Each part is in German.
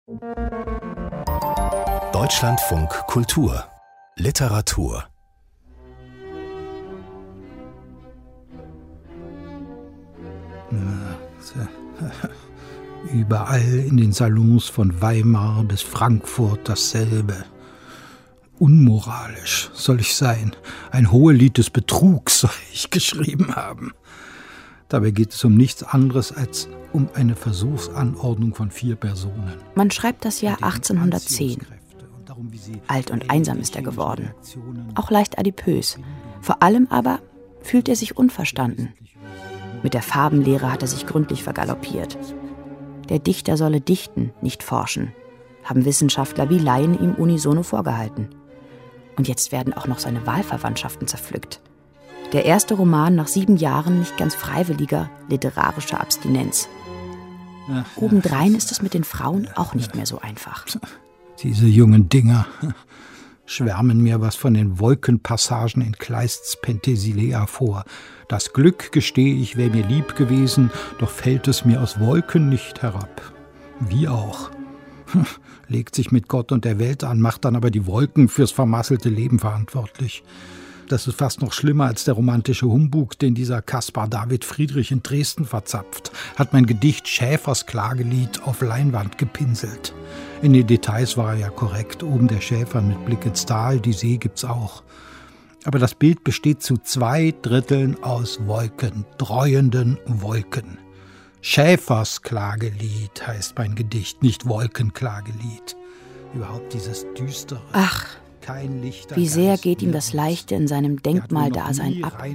Deutschlandfunk Kultur Literatur. Überall in den Salons von Weimar bis Frankfurt dasselbe. Unmoralisch soll ich sein. Ein Hohelied des Betrugs soll ich geschrieben haben. Dabei geht es um nichts anderes als um eine Versuchsanordnung von 4 Personen. Man schreibt das Jahr 1810. Alt und einsam ist er geworden. Auch leicht adipös. Vor allem aber fühlt er sich unverstanden. Mit der Farbenlehre hat er sich gründlich vergaloppiert. Der Dichter solle dichten, nicht forschen, haben Wissenschaftler wie Laien ihm unisono vorgehalten. Und jetzt werden auch noch seine Wahlverwandtschaften zerpflückt. Der erste Roman nach 7 Jahren nicht ganz freiwilliger literarischer Abstinenz. Obendrein ist es mit den Frauen auch nicht mehr so einfach. Diese jungen Dinger schwärmen mir was von den Wolkenpassagen in Kleists Penthesilea vor. Das Glück, gestehe ich, wäre mir lieb gewesen, doch fällt es mir aus Wolken nicht herab. Wie auch. Legt sich mit Gott und der Welt an, macht dann aber die Wolken fürs vermasselte Leben verantwortlich. Das ist fast noch schlimmer als der romantische Humbug, den dieser Caspar David Friedrich in Dresden verzapft, hat mein Gedicht Schäfers Klagelied auf Leinwand gepinselt. In den Details war er ja korrekt, oben der Schäfer mit Blick ins Tal, die See gibt's auch. Aber das Bild besteht zu 2/3 aus Wolken, dreuenden Wolken. Schäfers Klagelied heißt mein Gedicht, nicht Wolkenklagelied. Überhaupt dieses Düstere. Ach, wie sehr geht ihm das Leichte in seinem Denkmaldasein ab.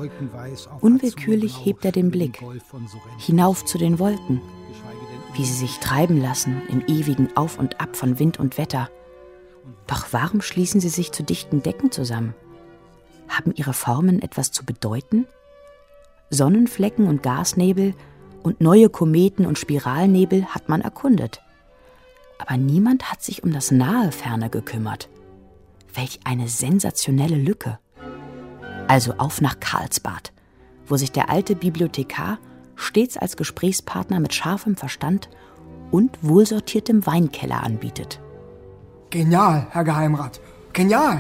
Unwillkürlich hebt er den Blick hinauf zu den Wolken, wie sie sich treiben lassen im ewigen Auf und Ab von Wind und Wetter. Doch warum schließen sie sich zu dichten Decken zusammen? Haben ihre Formen etwas zu bedeuten? Sonnenflecken und Gasnebel und neue Kometen und Spiralnebel hat man erkundet. Aber niemand hat sich um das nahe Ferne gekümmert. Welch eine sensationelle Lücke. Also auf nach Karlsbad, wo sich der alte Bibliothekar stets als Gesprächspartner mit scharfem Verstand und wohlsortiertem Weinkeller anbietet. Genial, Herr Geheimrat, genial!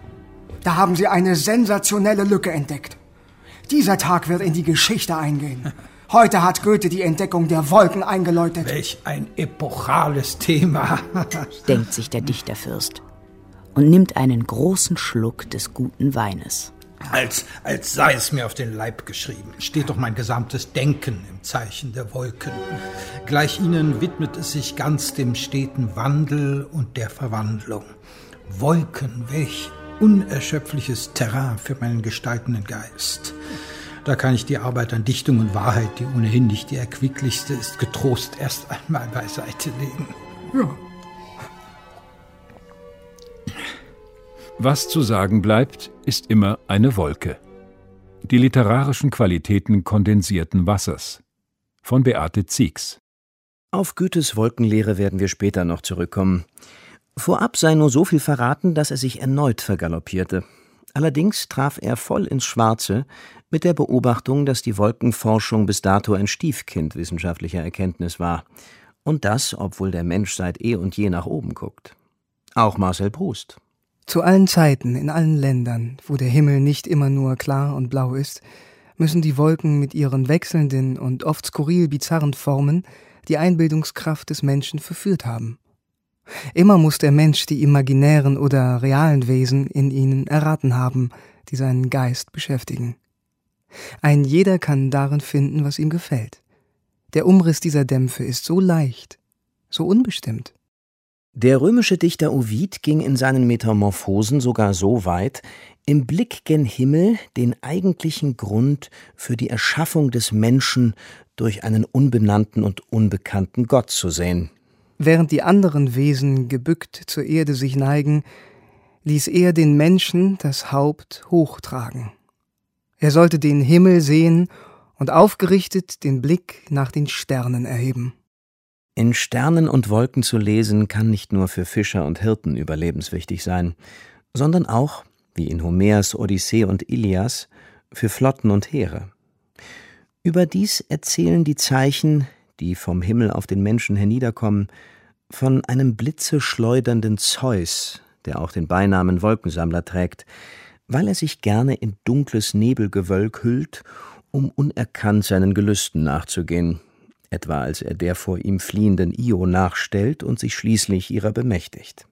Da haben Sie eine sensationelle Lücke entdeckt. Dieser Tag wird in die Geschichte eingehen. Heute hat Goethe die Entdeckung der Wolken eingeläutet. Welch ein epochales Thema, denkt sich der Dichterfürst und nimmt einen großen Schluck des guten Weines. Als sei es mir auf den Leib geschrieben, steht doch mein gesamtes Denken im Zeichen der Wolken. Gleich ihnen widmet es sich ganz dem steten Wandel und der Verwandlung. Wolken, welch unerschöpfliches Terrain für meinen gestaltenden Geist. Da kann ich die Arbeit an Dichtung und Wahrheit, die ohnehin nicht die erquicklichste ist, getrost erst einmal beiseite legen. Ja. Was zu sagen bleibt, ist immer eine Wolke. Die literarischen Qualitäten kondensierten Wassers. Von Beate Zieks. Auf Goethes Wolkenlehre werden wir später noch zurückkommen. Vorab sei nur so viel verraten, dass er sich erneut vergaloppierte. Allerdings traf er voll ins Schwarze mit der Beobachtung, dass die Wolkenforschung bis dato ein Stiefkind wissenschaftlicher Erkenntnis war. Und das, obwohl der Mensch seit eh und je nach oben guckt. Auch Marcel Proust. Zu allen Zeiten, in allen Ländern, wo der Himmel nicht immer nur klar und blau ist, müssen die Wolken mit ihren wechselnden und oft skurril bizarren Formen die Einbildungskraft des Menschen verführt haben. Immer muss der Mensch die imaginären oder realen Wesen in ihnen erraten haben, die seinen Geist beschäftigen. Ein jeder kann darin finden, was ihm gefällt. Der Umriss dieser Dämpfe ist so leicht, so unbestimmt. Der römische Dichter Ovid ging in seinen Metamorphosen sogar so weit, im Blick gen Himmel den eigentlichen Grund für die Erschaffung des Menschen durch einen unbenannten und unbekannten Gott zu sehen. Während die anderen Wesen gebückt zur Erde sich neigen, ließ er den Menschen das Haupt hochtragen. Er sollte den Himmel sehen und aufgerichtet den Blick nach den Sternen erheben. In Sternen und Wolken zu lesen, kann nicht nur für Fischer und Hirten überlebenswichtig sein, sondern auch, wie in Homers Odyssee und Ilias, für Flotten und Heere. Überdies erzählen die Zeichen, die vom Himmel auf den Menschen herniederkommen, von einem Blitze schleudernden Zeus, der auch den Beinamen Wolkensammler trägt, weil er sich gerne in dunkles Nebelgewölk hüllt, um unerkannt seinen Gelüsten nachzugehen, etwa als er der vor ihm fliehenden Io nachstellt und sich schließlich ihrer bemächtigt.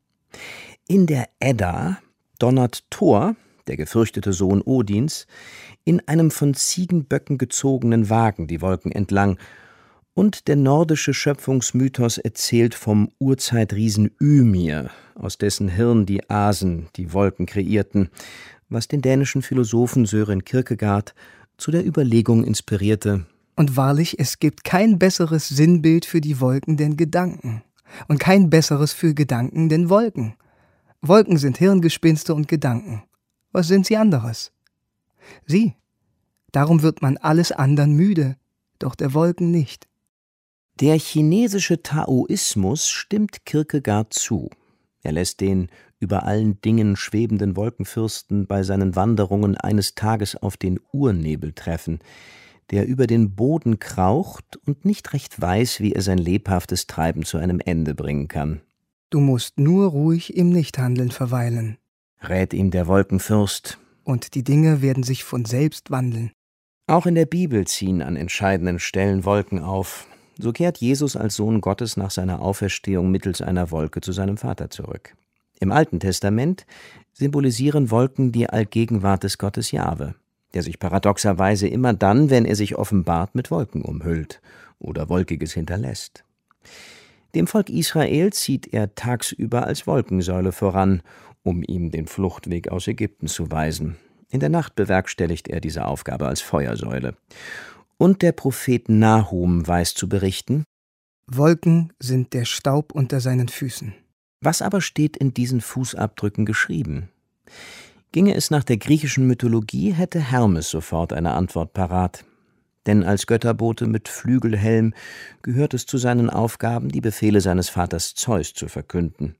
In der Edda donnert Thor, der gefürchtete Sohn Odins, in einem von Ziegenböcken gezogenen Wagen die Wolken entlang, und der nordische Schöpfungsmythos erzählt vom Urzeitriesen Ymir, aus dessen Hirn die Asen die Wolken kreierten, was den dänischen Philosophen Søren Kierkegaard zu der Überlegung inspirierte: Und wahrlich, es gibt kein besseres Sinnbild für die Wolken denn Gedanken. Und kein besseres für Gedanken denn Wolken. Wolken sind Hirngespinste und Gedanken. Was sind sie anderes? Sie. Darum wird man alles andern müde, doch der Wolken nicht. Der chinesische Taoismus stimmt Kierkegaard zu. Er lässt den über allen Dingen schwebenden Wolkenfürsten bei seinen Wanderungen eines Tages auf den Urnebel treffen, der über den Boden kraucht und nicht recht weiß, wie er sein lebhaftes Treiben zu einem Ende bringen kann. Du musst nur ruhig im Nichthandeln verweilen, rät ihm der Wolkenfürst. Und die Dinge werden sich von selbst wandeln. Auch in der Bibel ziehen an entscheidenden Stellen Wolken auf. So kehrt Jesus als Sohn Gottes nach seiner Auferstehung mittels einer Wolke zu seinem Vater zurück. Im Alten Testament symbolisieren Wolken die Allgegenwart des Gottes Jahwe, der sich paradoxerweise immer dann, wenn er sich offenbart, mit Wolken umhüllt oder Wolkiges hinterlässt. Dem Volk Israel zieht er tagsüber als Wolkensäule voran, um ihm den Fluchtweg aus Ägypten zu weisen. In der Nacht bewerkstelligt er diese Aufgabe als Feuersäule. Und der Prophet Nahum weiß zu berichten: Wolken sind der Staub unter seinen Füßen. Was aber steht in diesen Fußabdrücken geschrieben? Ginge es nach der griechischen Mythologie, hätte Hermes sofort eine Antwort parat. Denn als Götterbote mit Flügelhelm gehört es zu seinen Aufgaben, die Befehle seines Vaters Zeus zu verkünden.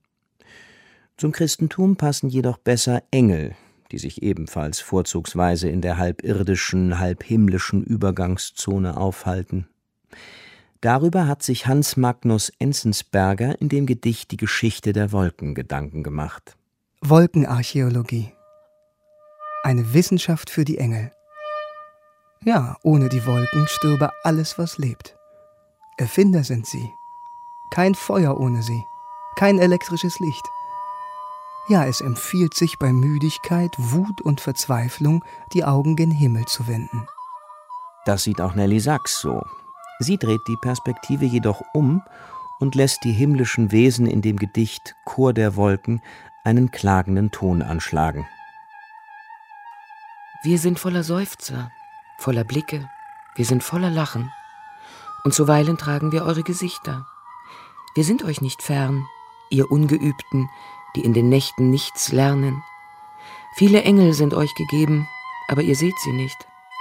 Zum Christentum passen jedoch besser Engel, die sich ebenfalls vorzugsweise in der halb irdischen, halb himmlischen Übergangszone aufhalten. Darüber hat sich Hans Magnus Enzensberger in dem Gedicht Die Geschichte der Wolken Gedanken gemacht. Wolkenarchäologie. Eine Wissenschaft für die Engel. Ja, ohne die Wolken stürbe alles, was lebt. Erfinder sind sie. Kein Feuer ohne sie. Kein elektrisches Licht. Ja, es empfiehlt sich bei Müdigkeit, Wut und Verzweiflung, die Augen gen Himmel zu wenden. Das sieht auch Nelly Sachs so. Sie dreht die Perspektive jedoch um und lässt die himmlischen Wesen in dem Gedicht Chor der Wolken einen klagenden Ton anschlagen. Wir sind voller Seufzer, voller Blicke, wir sind voller Lachen. Und zuweilen tragen wir eure Gesichter. Wir sind euch nicht fern, ihr Ungeübten, die in den Nächten nichts lernen. Viele Engel sind euch gegeben, aber ihr seht sie nicht.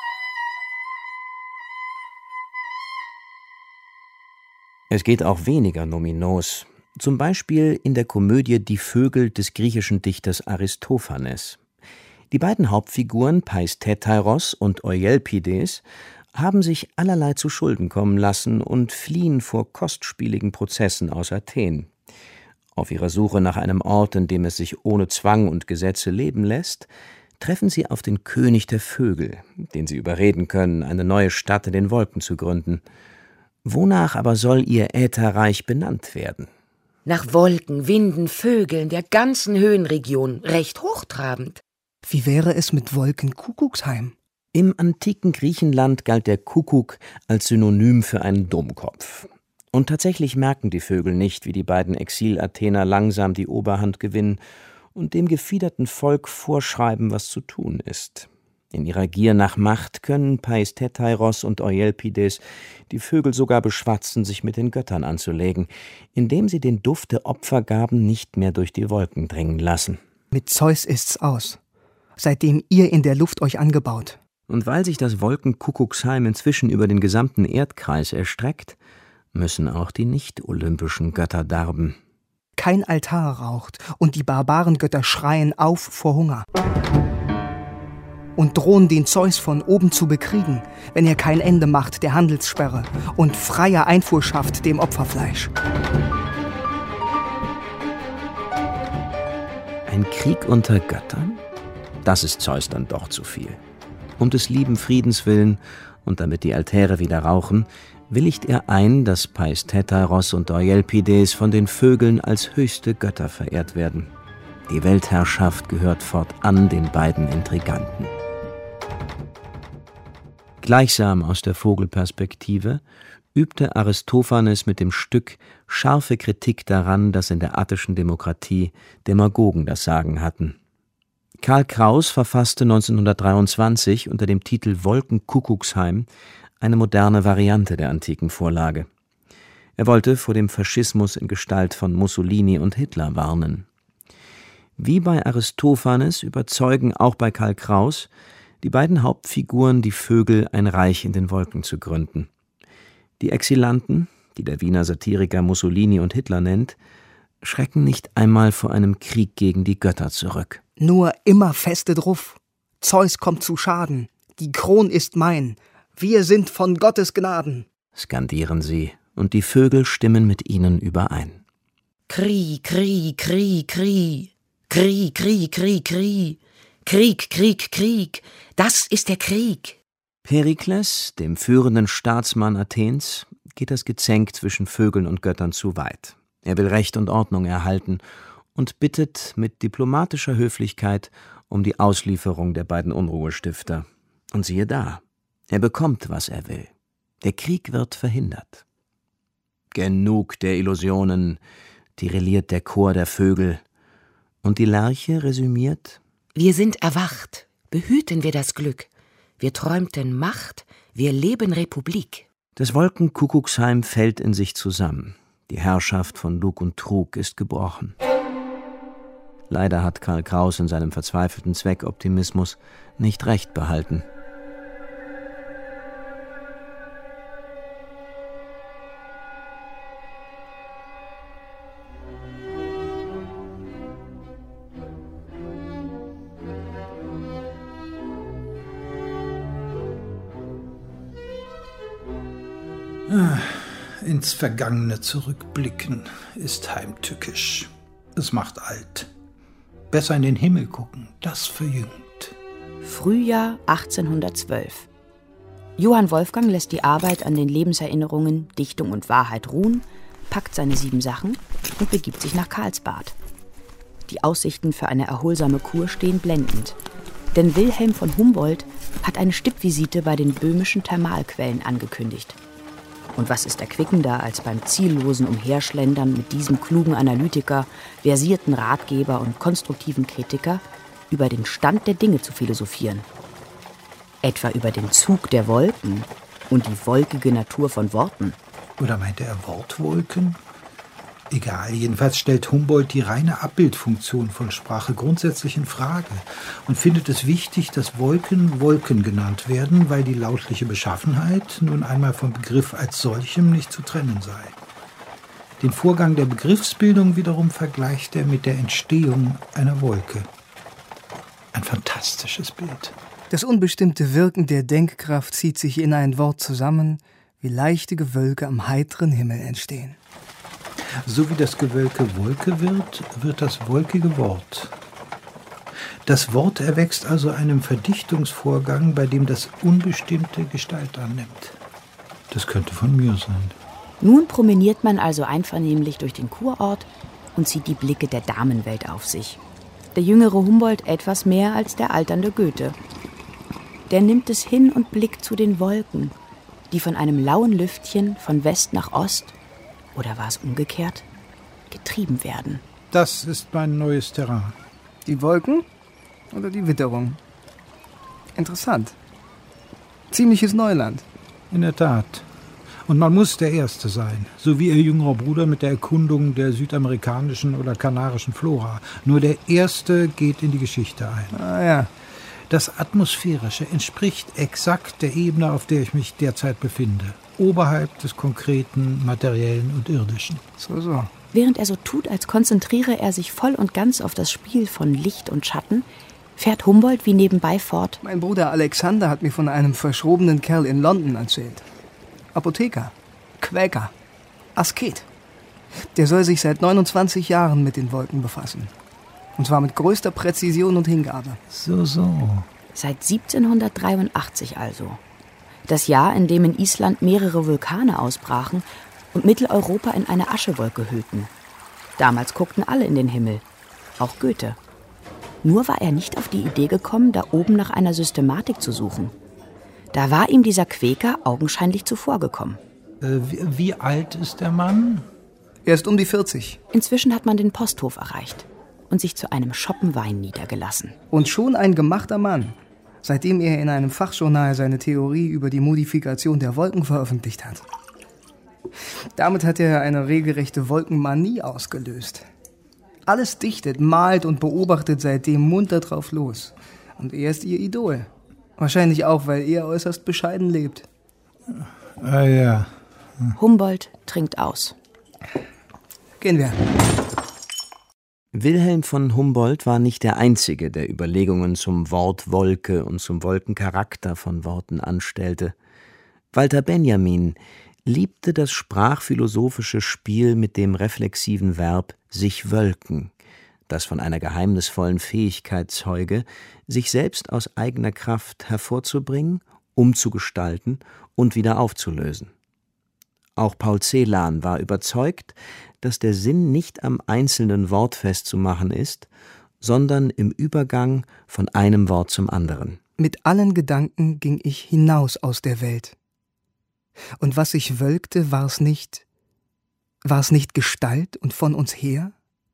Es geht auch weniger nominos, zum Beispiel in der Komödie Die Vögel des griechischen Dichters Aristophanes. Die beiden Hauptfiguren Paistetairos und Euelpides haben sich allerlei zu Schulden kommen lassen und fliehen vor kostspieligen Prozessen aus Athen. Auf ihrer Suche nach einem Ort, in dem es sich ohne Zwang und Gesetze leben lässt, treffen sie auf den König der Vögel, den sie überreden können, eine neue Stadt in den Wolken zu gründen. Wonach aber soll ihr Ätherreich benannt werden? Nach Wolken, Winden, Vögeln, der ganzen Höhenregion, recht hochtrabend. Wie wäre es mit Wolkenkuckucksheim? Im antiken Griechenland galt der Kuckuck als Synonym für einen Dummkopf. Und tatsächlich merken die Vögel nicht, wie die beiden Exil-Athener langsam die Oberhand gewinnen und dem gefiederten Volk vorschreiben, was zu tun ist. In ihrer Gier nach Macht können Paistetairos und Euelpides die Vögel sogar beschwatzen, sich mit den Göttern anzulegen, indem sie den Duft der Opfergaben nicht mehr durch die Wolken dringen lassen. Mit Zeus ist's aus, seitdem ihr in der Luft euch angebaut. Und weil sich das Wolkenkuckucksheim inzwischen über den gesamten Erdkreis erstreckt, müssen auch die nicht-olympischen Götter darben. Kein Altar raucht und die Barbarengötter schreien auf vor Hunger. Und drohen den Zeus von oben zu bekriegen, wenn er kein Ende macht der Handelssperre und freie Einfuhr schafft dem Opferfleisch. Ein Krieg unter Göttern? Das ist Zeus dann doch zu viel. Um des lieben Friedens willen und damit die Altäre wieder rauchen, willigt er ein, dass Paistheteros und Euelpides von den Vögeln als höchste Götter verehrt werden. Die Weltherrschaft gehört fortan den beiden Intriganten. Gleichsam aus der Vogelperspektive übte Aristophanes mit dem Stück scharfe Kritik daran, dass in der attischen Demokratie Demagogen das Sagen hatten. Karl Kraus verfasste 1923 unter dem Titel Wolkenkuckucksheim eine moderne Variante der antiken Vorlage. Er wollte vor dem Faschismus in Gestalt von Mussolini und Hitler warnen. Wie bei Aristophanes überzeugen auch bei Karl Kraus die beiden Hauptfiguren, die Vögel, ein Reich in den Wolken zu gründen. Die Exilanten, die der Wiener Satiriker Mussolini und Hitler nennt, schrecken nicht einmal vor einem Krieg gegen die Götter zurück. Nur immer feste drauf. Zeus kommt zu Schaden. Die Kron ist mein. Wir sind von Gottes Gnaden, skandieren sie, und die Vögel stimmen mit ihnen überein. Kri, Kri, Kri, Kri. Kri, Kri, Kri, Kri. Krieg, Krieg, Krieg. Das ist der Krieg. Perikles, dem führenden Staatsmann Athens, geht das Gezänk zwischen Vögeln und Göttern zu weit. Er will Recht und Ordnung erhalten und bittet mit diplomatischer Höflichkeit um die Auslieferung der beiden Unruhestifter. Und siehe da, er bekommt, was er will. Der Krieg wird verhindert. Genug der Illusionen, tirilliert der Chor der Vögel. Und die Lerche resümiert: Wir sind erwacht, behüten wir das Glück. Wir träumten Macht, wir leben Republik. Das Wolkenkuckucksheim fällt in sich zusammen. Die Herrschaft von Lug und Trug ist gebrochen. Leider hat Karl Kraus in seinem verzweifelten Zweckoptimismus nicht recht behalten. Ins Vergangene zurückblicken ist heimtückisch. Es macht alt. Besser in den Himmel gucken, das verjüngt. Frühjahr 1812. Johann Wolfgang lässt die Arbeit an den Lebenserinnerungen, Dichtung und Wahrheit ruhen, packt seine 7 Sachen und begibt sich nach Karlsbad. Die Aussichten für eine erholsame Kur stehen blendend. Denn Wilhelm von Humboldt hat eine Stippvisite bei den böhmischen Thermalquellen angekündigt. Und was ist erquickender, als beim ziellosen Umherschlendern mit diesem klugen Analytiker, versierten Ratgeber und konstruktiven Kritiker über den Stand der Dinge zu philosophieren? Etwa über den Zug der Wolken und die wolkige Natur von Worten. Oder meinte er Wortwolken? Egal, jedenfalls stellt Humboldt die reine Abbildfunktion von Sprache grundsätzlich in Frage und findet es wichtig, dass Wolken Wolken genannt werden, weil die lautliche Beschaffenheit nun einmal vom Begriff als solchem nicht zu trennen sei. Den Vorgang der Begriffsbildung wiederum vergleicht er mit der Entstehung einer Wolke. Ein fantastisches Bild. Das unbestimmte Wirken der Denkkraft zieht sich in ein Wort zusammen, wie leichte Gewölke am heiteren Himmel entstehen. So wie das Gewölke Wolke wird, wird das wolkige Wort. Das Wort erwächst also einem Verdichtungsvorgang, bei dem das Unbestimmte Gestalt annimmt. Das könnte von mir sein. Nun promeniert man also einvernehmlich durch den Kurort und zieht die Blicke der Damenwelt auf sich. Der jüngere Humboldt etwas mehr als der alternde Goethe. Der nimmt es hin und blickt zu den Wolken, die von einem lauen Lüftchen von West nach Ost, oder war es umgekehrt, getrieben werden. Das ist mein neues Terrain. Die Wolken oder die Witterung? Interessant. Ziemliches Neuland. In der Tat. Und man muss der Erste sein, so wie ihr jüngerer Bruder mit der Erkundung der südamerikanischen oder kanarischen Flora. Nur der Erste geht in die Geschichte ein. Ah ja. Das Atmosphärische entspricht exakt der Ebene, auf der ich mich derzeit befinde. Oberhalb des Konkreten, Materiellen und Irdischen. So. Während er so tut, als konzentriere er sich voll und ganz auf das Spiel von Licht und Schatten, fährt Humboldt wie nebenbei fort. Mein Bruder Alexander hat mir von einem verschrobenen Kerl in London erzählt. Apotheker, Quäker, Asket. Der soll sich seit 29 Jahren mit den Wolken befassen. Und zwar mit größter Präzision und Hingabe. So. Seit 1783 also. Das Jahr, in dem in Island mehrere Vulkane ausbrachen und Mitteleuropa in eine Aschewolke hüllten. Damals guckten alle in den Himmel, auch Goethe. Nur war er nicht auf die Idee gekommen, da oben nach einer Systematik zu suchen. Da war ihm dieser Quäker augenscheinlich zuvorgekommen. Wie alt ist der Mann? Er ist um die 40. Inzwischen hat man den Posthof erreicht und sich zu einem Schoppen Wein niedergelassen. Und schon ein gemachter Mann, seitdem er in einem Fachjournal seine Theorie über die Modifikation der Wolken veröffentlicht hat. Damit hat er eine regelrechte Wolkenmanie ausgelöst. Alles dichtet, malt und beobachtet seitdem munter drauf los. Und er ist ihr Idol. Wahrscheinlich auch, weil er äußerst bescheiden lebt. Ja. Humboldt trinkt aus. Gehen wir. Wilhelm von Humboldt war nicht der Einzige, der Überlegungen zum Wort Wolke und zum Wolkencharakter von Worten anstellte. Walter Benjamin liebte das sprachphilosophische Spiel mit dem reflexiven Verb sich wölken, das von einer geheimnisvollen Fähigkeit zeuge, sich selbst aus eigener Kraft hervorzubringen, umzugestalten und wieder aufzulösen. Auch Paul Celan war überzeugt, dass der Sinn nicht am einzelnen Wort festzumachen ist, sondern im Übergang von einem Wort zum anderen. Mit allen Gedanken ging ich hinaus aus der Welt. Und was sich wölkte, war es nicht Gestalt und von uns her?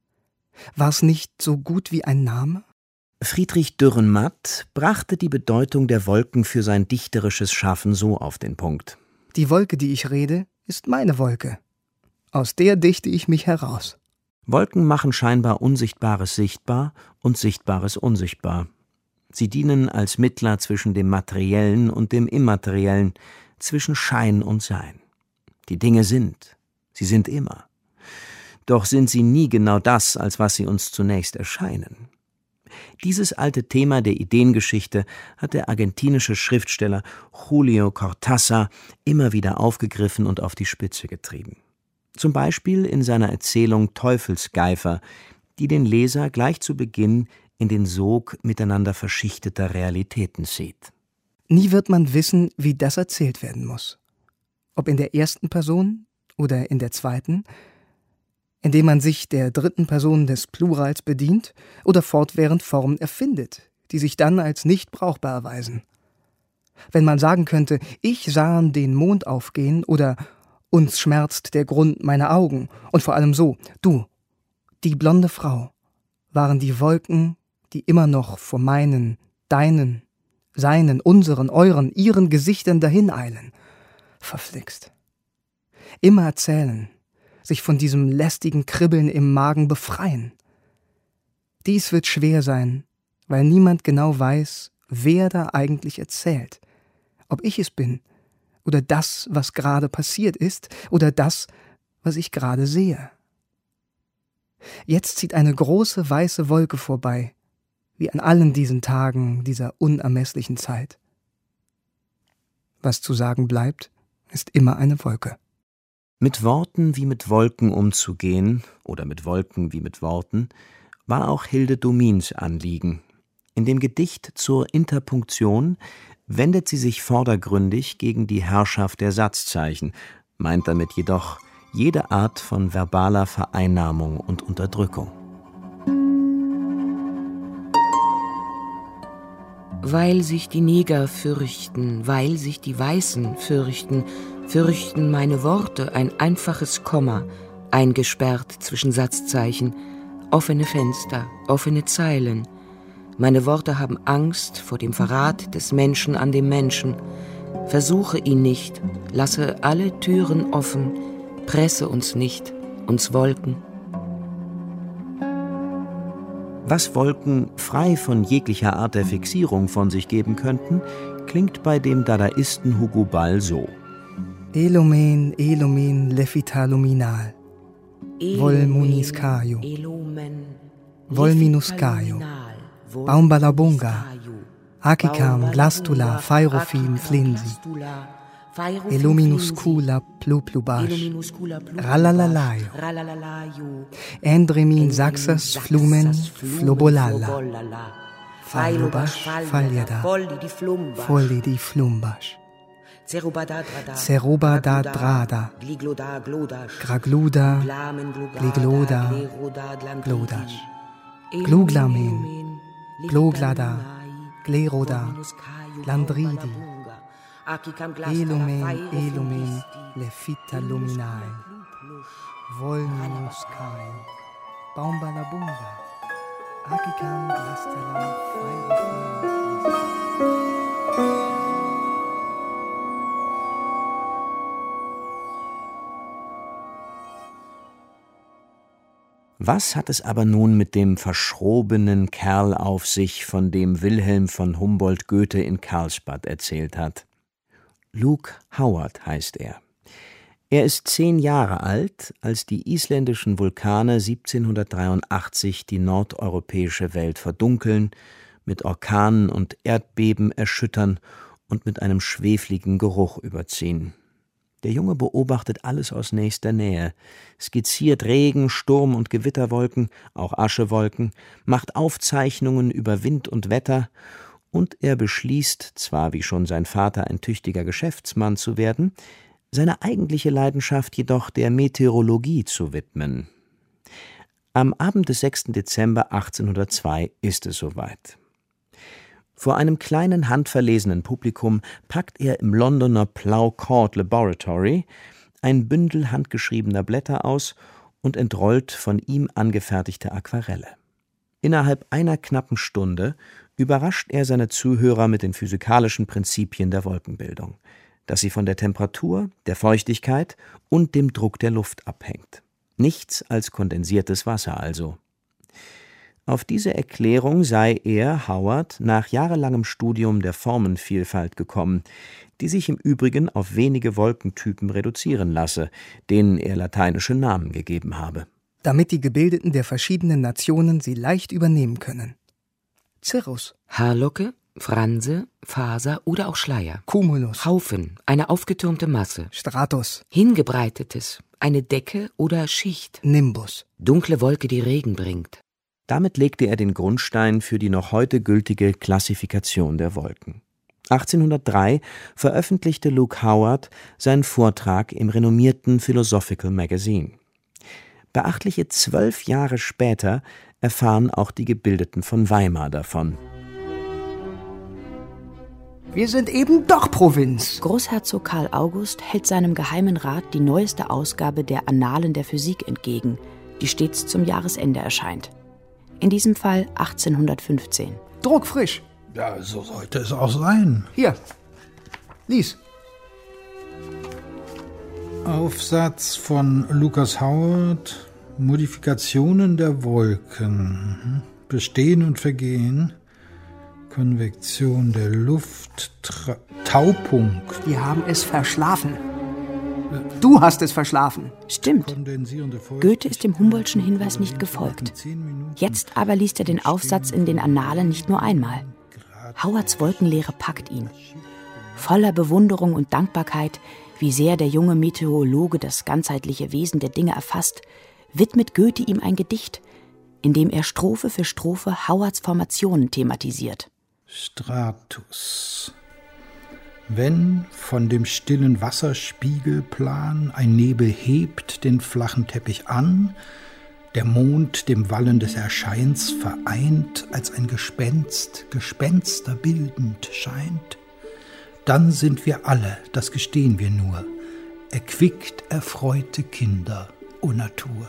War es nicht so gut wie ein Name? Friedrich Dürrenmatt brachte die Bedeutung der Wolken für sein dichterisches Schaffen so auf den Punkt. Die Wolke, die ich rede, ist meine Wolke. Aus der dichte ich mich heraus. Wolken machen scheinbar Unsichtbares sichtbar und Sichtbares unsichtbar. Sie dienen als Mittler zwischen dem Materiellen und dem Immateriellen, zwischen Schein und Sein. Die Dinge sind, sie sind immer. Doch sind sie nie genau das, als was sie uns zunächst erscheinen. Dieses alte Thema der Ideengeschichte hat der argentinische Schriftsteller Julio Cortázar immer wieder aufgegriffen und auf die Spitze getrieben. Zum Beispiel in seiner Erzählung Teufelsgeifer, die den Leser gleich zu Beginn in den Sog miteinander verschichteter Realitäten zieht. Nie wird man wissen, wie das erzählt werden muss. Ob in der ersten Person oder in der zweiten, indem man sich der dritten Person des Plurals bedient oder fortwährend Formen erfindet, die sich dann als nicht brauchbar erweisen. Wenn man sagen könnte, ich sahen den Mond aufgehen oder uns schmerzt der Grund meiner Augen und vor allem so, du, die blonde Frau, waren die Wolken, die immer noch vor meinen, deinen, seinen, unseren, euren, ihren Gesichtern dahineilen. Verflixt. Immer erzählen, sich von diesem lästigen Kribbeln im Magen befreien. Dies wird schwer sein, weil niemand genau weiß, wer da eigentlich erzählt. Ob ich es bin, oder das, was gerade passiert ist, oder das, was ich gerade sehe. Jetzt zieht eine große weiße Wolke vorbei, wie an allen diesen Tagen dieser unermesslichen Zeit. Was zu sagen bleibt, ist immer eine Wolke. Mit Worten wie mit Wolken umzugehen, oder mit Wolken wie mit Worten, war auch Hilde Domins Anliegen. In dem Gedicht zur Interpunktion wendet sie sich vordergründig gegen die Herrschaft der Satzzeichen, meint damit jedoch jede Art von verbaler Vereinnahmung und Unterdrückung. Weil sich die Neger fürchten, weil sich die Weißen fürchten, fürchten meine Worte ein einfaches Komma, eingesperrt zwischen Satzzeichen, offene Fenster, offene Zeilen. Meine Worte haben Angst vor dem Verrat des Menschen an dem Menschen. Versuche ihn nicht, lasse alle Türen offen, presse uns nicht, uns Wolken. Was Wolken frei von jeglicher Art der Fixierung von sich geben könnten, klingt bei dem Dadaisten Hugo Ball so. Elomen, Elomen, lefita luminal. Vol muniscaio. Vol minuscaio. Baumbalabunga. Akikam, glastula, phaerophim, flensi. Elo minuscula pluplubash, ralalalaio, endremin saxas flumen flobolala, failubash faljada, folli di flumbash, ceruba da drada, gragluda, gligloda, glodash, gluglamen, gloglada, gleroda, landridi, elumen, lefita luminae, volminus cae, baumbalabunga, acicam glastellam feire. Was hat es aber nun mit dem verschrobenen Kerl auf sich, von dem Wilhelm von Humboldt Goethe in Karlsbad erzählt hat? Luke Howard heißt er. Er ist 10 Jahre alt, als die isländischen Vulkane 1783 die nordeuropäische Welt verdunkeln, mit Orkanen und Erdbeben erschüttern und mit einem schwefligen Geruch überziehen. Der Junge beobachtet alles aus nächster Nähe, skizziert Regen, Sturm- und Gewitterwolken, auch Aschewolken, macht Aufzeichnungen über Wind und Wetter, und er beschließt, zwar wie schon sein Vater ein tüchtiger Geschäftsmann zu werden, seine eigentliche Leidenschaft jedoch der Meteorologie zu widmen. Am Abend des 6. Dezember 1802 ist es soweit. Vor einem kleinen, handverlesenen Publikum packt er im Londoner Plough Court Laboratory ein Bündel handgeschriebener Blätter aus und entrollt von ihm angefertigte Aquarelle. Innerhalb einer knappen Stunde überrascht er seine Zuhörer mit den physikalischen Prinzipien der Wolkenbildung, dass sie von der Temperatur, der Feuchtigkeit und dem Druck der Luft abhängt. Nichts als kondensiertes Wasser also. Auf diese Erklärung sei er, Howard, nach jahrelangem Studium der Formenvielfalt gekommen, die sich im Übrigen auf wenige Wolkentypen reduzieren lasse, denen er lateinische Namen gegeben habe. Damit die Gebildeten der verschiedenen Nationen sie leicht übernehmen können. Cirrus, Haarlocke, Franse, Faser oder auch Schleier. Cumulus, Haufen, eine aufgetürmte Masse. Stratus, Hingebreitetes, eine Decke oder Schicht. Nimbus, Dunkle Wolke, die Regen bringt. Damit legte er den Grundstein für die noch heute gültige Klassifikation der Wolken. 1803 veröffentlichte Luke Howard seinen Vortrag im renommierten Philosophical Magazine. Beachtliche 12 Jahre später erfahren auch die Gebildeten von Weimar davon. Wir sind eben doch Provinz. Großherzog Karl August hält seinem Geheimen Rat die neueste Ausgabe der Annalen der Physik entgegen, die stets zum Jahresende erscheint. In diesem Fall 1815. Druckfrisch. Ja, so sollte es auch sein. Hier, lies. Aufsatz von Lucas Howard, Modifikationen der Wolken, Bestehen und Vergehen, Konvektion der Luft, Taupunkt. Wir haben es verschlafen. Du hast es verschlafen. Stimmt. Goethe ist dem Humboldtschen Hinweis nicht gefolgt. Jetzt aber liest er den Aufsatz in den Annalen nicht nur einmal. Howards Wolkenlehre packt ihn. Voller Bewunderung und Dankbarkeit, wie sehr der junge Meteorologe das ganzheitliche Wesen der Dinge erfasst, widmet Goethe ihm ein Gedicht, in dem er Strophe für Strophe Howards Formationen thematisiert. Stratus. Wenn von dem stillen Wasserspiegelplan ein Nebel hebt den flachen Teppich an, der Mond dem Wallen des Erscheins vereint, als ein Gespenst, Gespenster bildend scheint, dann sind wir alle, das gestehen wir nur, erquickt, erfreute Kinder, o Natur.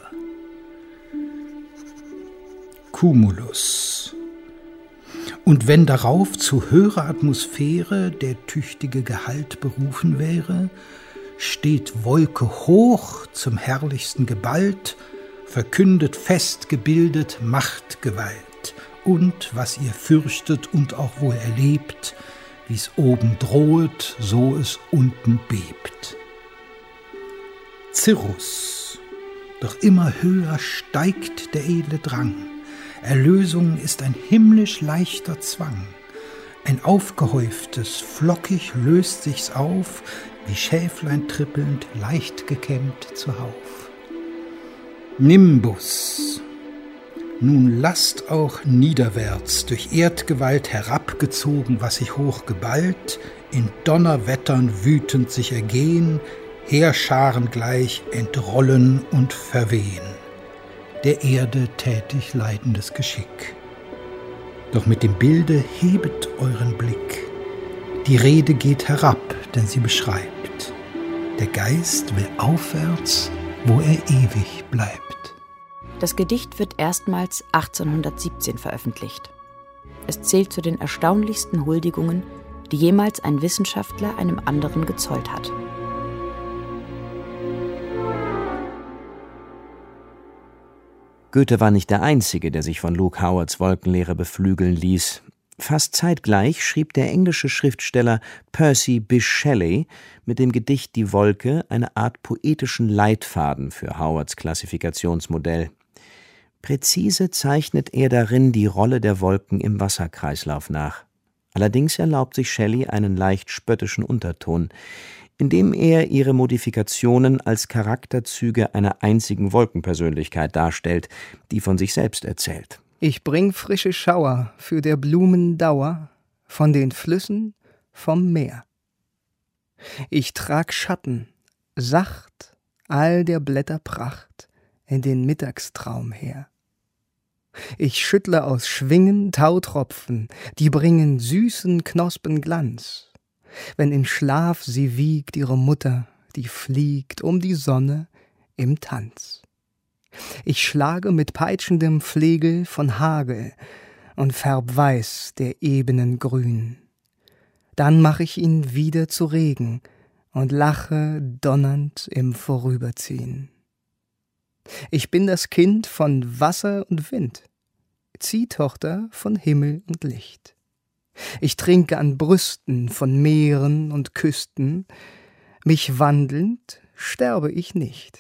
Cumulus. Und wenn darauf zu höherer Atmosphäre der tüchtige Gehalt berufen wäre, steht Wolke hoch zum herrlichsten geballt, verkündet fest gebildet Machtgewalt, und was ihr fürchtet und auch wohl erlebt, wie's oben drohet, so es unten bebt. Cirrus, doch immer höher steigt der edle Drang, Erlösung ist ein himmlisch leichter Zwang. Ein aufgehäuftes, flockig löst sich's auf, wie Schäflein trippelnd, leicht gekämmt zuhauf. Nimbus, nun lasst auch niederwärts, durch Erdgewalt herabgezogen, was sich hoch geballt, in Donnerwettern wütend sich ergehen, Heerscharen gleich entrollen und verwehen. Der Erde tätig leidendes Geschick. Doch mit dem Bilde hebet euren Blick. Die Rede geht herab, denn sie beschreibt. Der Geist will aufwärts, wo er ewig bleibt. Das Gedicht wird erstmals 1817 veröffentlicht. Es zählt zu den erstaunlichsten Huldigungen, die jemals ein Wissenschaftler einem anderen gezollt hat. Goethe war nicht der Einzige, der sich von Luke Howards Wolkenlehre beflügeln ließ. Fast zeitgleich schrieb der englische Schriftsteller Percy Bysshe Shelley mit dem Gedicht Die Wolke eine Art poetischen Leitfaden für Howards Klassifikationsmodell. Präzise zeichnet er darin die Rolle der Wolken im Wasserkreislauf nach. Allerdings erlaubt sich Shelley einen leicht spöttischen Unterton, indem er ihre Modifikationen als Charakterzüge einer einzigen Wolkenpersönlichkeit darstellt, die von sich selbst erzählt. Ich bring frische Schauer für der Blumen Dauer, von den Flüssen, vom Meer. Ich trag Schatten, sacht, all der Blätter Pracht, in den Mittagstraum her. Ich schüttle aus Schwingen Tautropfen, die bringen süßen Knospen Glanz. Wenn in Schlaf sie wiegt ihre Mutter, die fliegt um die Sonne im Tanz. Ich schlage mit peitschendem Flegel von Hagel und färb weiß der Ebenen grün. Dann mach ich ihn wieder zu Regen und lache donnernd im Vorüberziehen. Ich bin das Kind von Wasser und Wind, Ziehtochter von Himmel und Licht. Ich trinke an Brüsten von Meeren und Küsten, mich wandelnd sterbe ich nicht.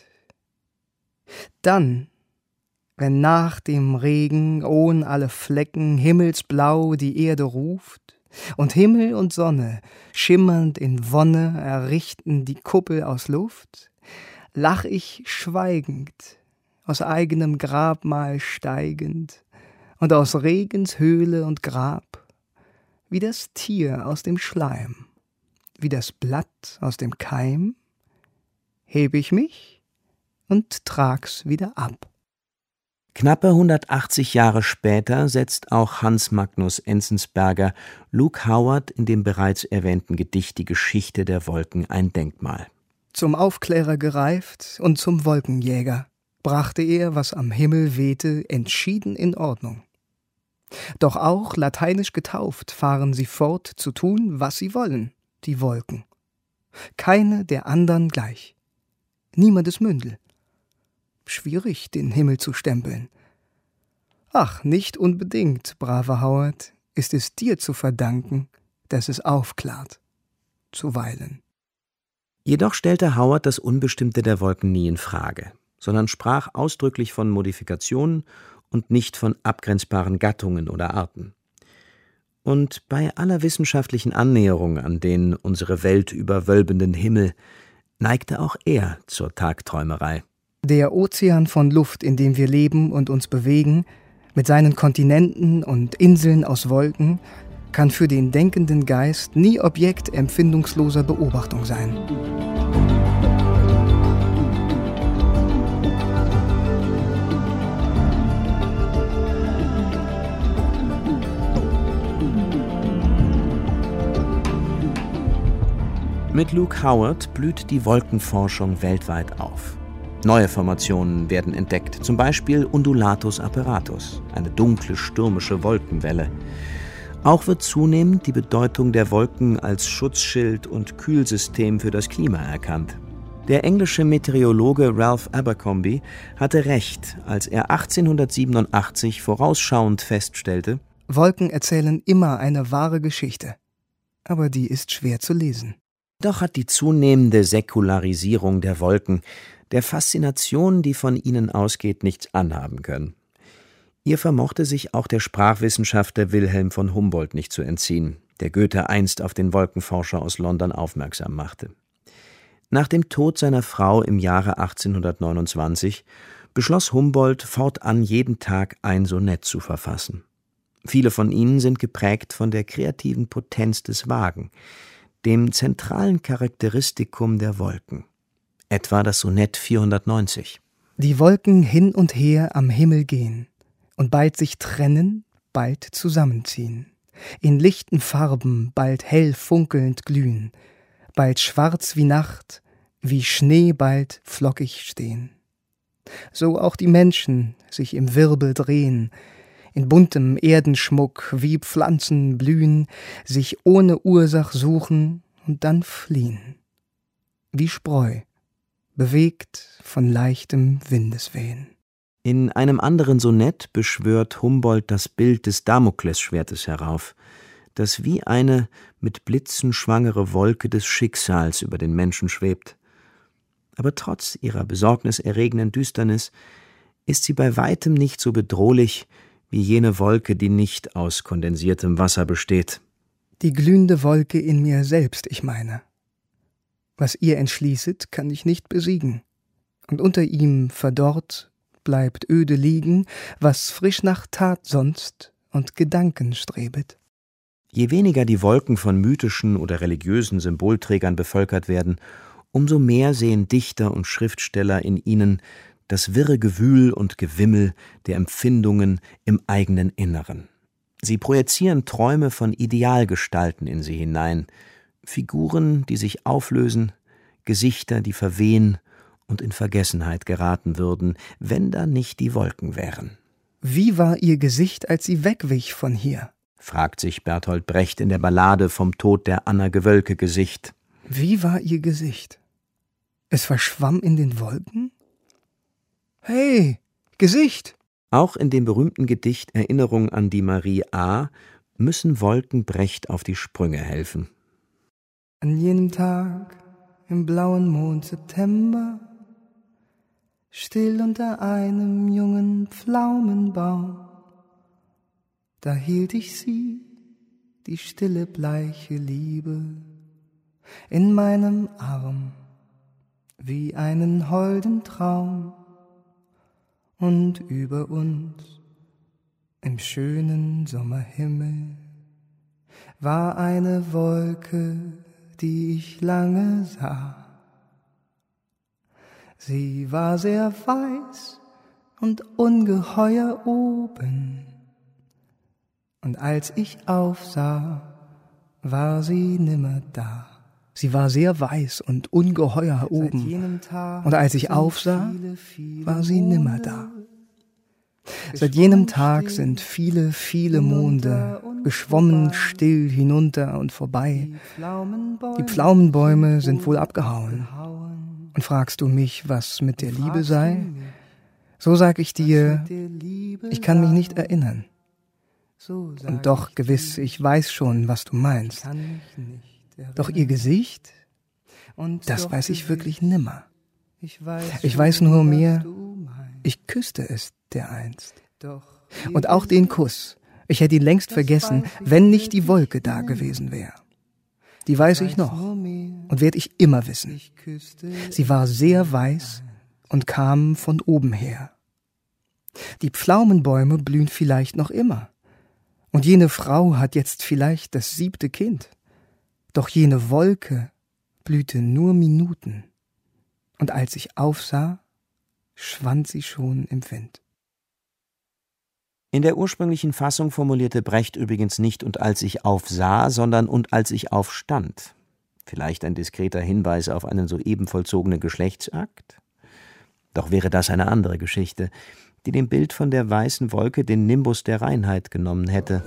Dann, wenn nach dem Regen ohn alle Flecken himmelsblau die Erde ruft und Himmel und Sonne schimmernd in Wonne errichten die Kuppel aus Luft, lach ich schweigend, aus eigenem Grabmal steigend und aus Regens Höhle und Grab, wie das Tier aus dem Schleim, wie das Blatt aus dem Keim, heb ich mich und trag's wieder ab. Knappe 180 Jahre später setzt auch Hans Magnus Enzensberger Luke Howard in dem bereits erwähnten Gedicht Die Geschichte der Wolken ein Denkmal. Zum Aufklärer gereift und zum Wolkenjäger brachte er, was am Himmel wehte, entschieden in Ordnung. Doch auch lateinisch getauft fahren sie fort zu tun, was sie wollen, die Wolken. Keine der andern gleich. Niemandes Mündel. Schwierig, den Himmel zu stempeln. Ach, nicht unbedingt, braver Howard, ist es dir zu verdanken, dass es aufklart. Zuweilen. Jedoch stellte Howard das Unbestimmte der Wolken nie in Frage, sondern sprach ausdrücklich von Modifikationen und nicht von abgrenzbaren Gattungen oder Arten. Und bei aller wissenschaftlichen Annäherung an den unsere Welt überwölbenden Himmel neigte auch er zur Tagträumerei. Der Ozean von Luft, in dem wir leben und uns bewegen, mit seinen Kontinenten und Inseln aus Wolken, kann für den denkenden Geist nie Objekt empfindungsloser Beobachtung sein. Mit Luke Howard blüht die Wolkenforschung weltweit auf. Neue Formationen werden entdeckt, zum Beispiel Undulatus apparatus, eine dunkle, stürmische Wolkenwelle. Auch wird zunehmend die Bedeutung der Wolken als Schutzschild und Kühlsystem für das Klima erkannt. Der englische Meteorologe Ralph Abercrombie hatte recht, als er 1887 vorausschauend feststellte: Wolken erzählen immer eine wahre Geschichte, aber die ist schwer zu lesen. Doch hat die zunehmende Säkularisierung der Wolken der Faszination, die von ihnen ausgeht, nichts anhaben können. Ihr vermochte sich auch der Sprachwissenschaftler Wilhelm von Humboldt nicht zu entziehen, der Goethe einst auf den Wolkenforscher aus London aufmerksam machte. Nach dem Tod seiner Frau im Jahre 1829 beschloss Humboldt, fortan jeden Tag ein Sonett zu verfassen. Viele von ihnen sind geprägt von der kreativen Potenz des Wagen, dem zentralen Charakteristikum der Wolken. Etwa das Sonett 490. Die Wolken hin und her am Himmel gehen und bald sich trennen, bald zusammenziehen, in lichten Farben bald hell funkelnd glühen, bald schwarz wie Nacht, wie Schnee bald flockig stehen. So auch die Menschen sich im Wirbel drehen, in buntem Erdenschmuck wie Pflanzen blühen, sich ohne Ursach suchen und dann fliehen. Wie Spreu, bewegt von leichtem Windeswehen. In einem anderen Sonett beschwört Humboldt das Bild des Damoklesschwertes herauf, das wie eine mit Blitzen schwangere Wolke des Schicksals über den Menschen schwebt. Aber trotz ihrer besorgniserregenden Düsternis ist sie bei weitem nicht so bedrohlich wie jene Wolke, die nicht aus kondensiertem Wasser besteht. Die glühende Wolke in mir selbst, ich meine. Was ihr entschließet, kann ich nicht besiegen. Und unter ihm verdorrt bleibt öde liegen, was frisch nach Tat sonst und Gedanken strebet. Je weniger die Wolken von mythischen oder religiösen Symbolträgern bevölkert werden, umso mehr sehen Dichter und Schriftsteller in ihnen das wirre Gewühl und Gewimmel der Empfindungen im eigenen Inneren. Sie projizieren Träume von Idealgestalten in sie hinein, Figuren, die sich auflösen, Gesichter, die verwehen und in Vergessenheit geraten würden, wenn da nicht die Wolken wären. Wie war ihr Gesicht, als sie wegwich von hier? Fragt sich Bertolt Brecht in der Ballade vom Tod der Anna Gewölke-Gesicht. Wie war ihr Gesicht? Es verschwamm in den Wolken? Hey, Gesicht! Auch in dem berühmten Gedicht Erinnerung an die Marie A. müssen Wolken Brecht auf die Sprünge helfen. An jenem Tag im blauen Mond September, still unter einem jungen Pflaumenbaum, da hielt ich sie, die stille, bleiche Liebe, in meinem Arm, wie einen holden Traum. Und über uns, im schönen Sommerhimmel, war eine Wolke, die ich lange sah. Sie war sehr weiß und ungeheuer oben, und als ich aufsah, war sie nimmer da. Sie war sehr weiß und ungeheuer oben, und als ich aufsah, war sie nimmer da. Seit jenem Tag sind viele, viele Monde geschwommen still hinunter und vorbei. Die Pflaumenbäume sind wohl abgehauen. Und fragst du mich, was mit der Liebe sei? So sag ich dir, ich kann mich nicht erinnern. Und doch gewiss, ich weiß schon, was du meinst. Doch ihr Gesicht, das weiß ich wirklich nimmer. Ich weiß nur mehr, ich küsste es dereinst. Und auch den Kuss, ich hätte ihn längst vergessen, wenn nicht die Wolke da gewesen wäre. Die weiß ich noch und werd ich immer wissen. Sie war sehr weiß und kam von oben her. Die Pflaumenbäume blühen vielleicht noch immer. Und jene Frau hat jetzt vielleicht das 7. Kind. Doch jene Wolke blühte nur Minuten, und als ich aufsah, schwand sie schon im Wind. In der ursprünglichen Fassung formulierte Brecht übrigens nicht „und als ich aufsah", sondern „und als ich aufstand". Vielleicht ein diskreter Hinweis auf einen soeben vollzogenen Geschlechtsakt? Doch wäre das eine andere Geschichte, die dem Bild von der weißen Wolke den Nimbus der Reinheit genommen hätte.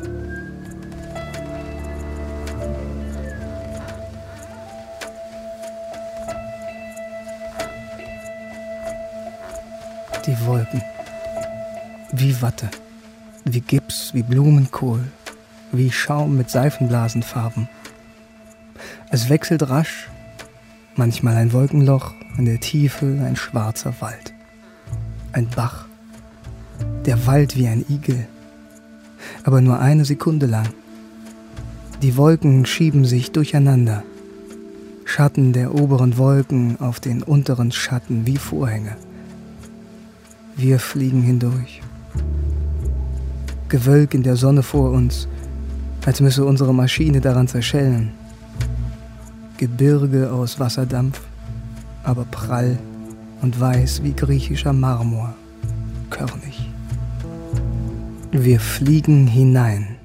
Die Wolken, wie Watte, wie Gips, wie Blumenkohl, wie Schaum mit Seifenblasenfarben. Es wechselt rasch, manchmal ein Wolkenloch, in der Tiefe ein schwarzer Wald. Ein Bach, der Wald wie ein Igel, aber nur eine Sekunde lang. Die Wolken schieben sich durcheinander, Schatten der oberen Wolken auf den unteren Schatten wie Vorhänge. Wir fliegen hindurch. Gewölk in der Sonne vor uns, als müsse unsere Maschine daran zerschellen. Gebirge aus Wasserdampf, aber prall und weiß wie griechischer Marmor, körnig. Wir fliegen hinein.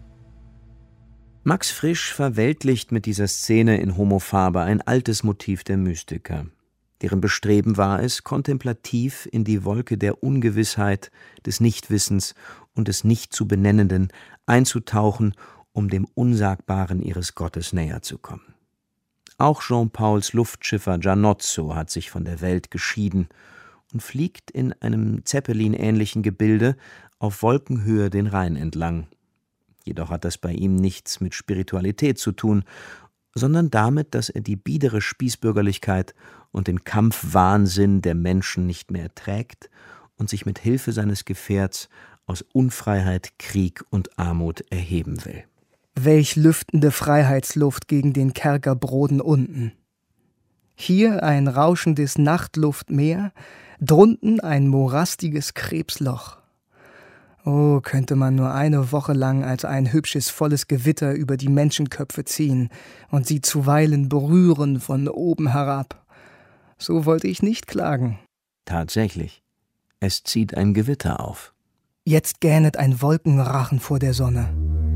Max Frisch verweltlicht mit dieser Szene in Homo Faber ein altes Motiv der Mystiker, deren Bestreben war es, kontemplativ in die Wolke der Ungewissheit, des Nichtwissens und des nicht zu Benennenden einzutauchen, um dem Unsagbaren ihres Gottes näher zu kommen. Auch Jean-Pauls Luftschiffer Giannozzo hat sich von der Welt geschieden und fliegt in einem Zeppelin-ähnlichen Gebilde auf Wolkenhöhe den Rhein entlang. Jedoch hat das bei ihm nichts mit Spiritualität zu tun, sondern damit, dass er die biedere Spießbürgerlichkeit und den Kampfwahnsinn der Menschen nicht mehr erträgt und sich mit Hilfe seines Gefährts aus Unfreiheit, Krieg und Armut erheben will. Welch lüftende Freiheitsluft gegen den Kerkerbroden unten. Hier ein rauschendes Nachtluftmeer, drunten ein morastiges Krebsloch. Oh, könnte man nur eine Woche lang als ein hübsches, volles Gewitter über die Menschenköpfe ziehen und sie zuweilen berühren von oben herab. So wollte ich nicht klagen. Tatsächlich, es zieht ein Gewitter auf. Jetzt gähnet ein Wolkenrachen vor der Sonne.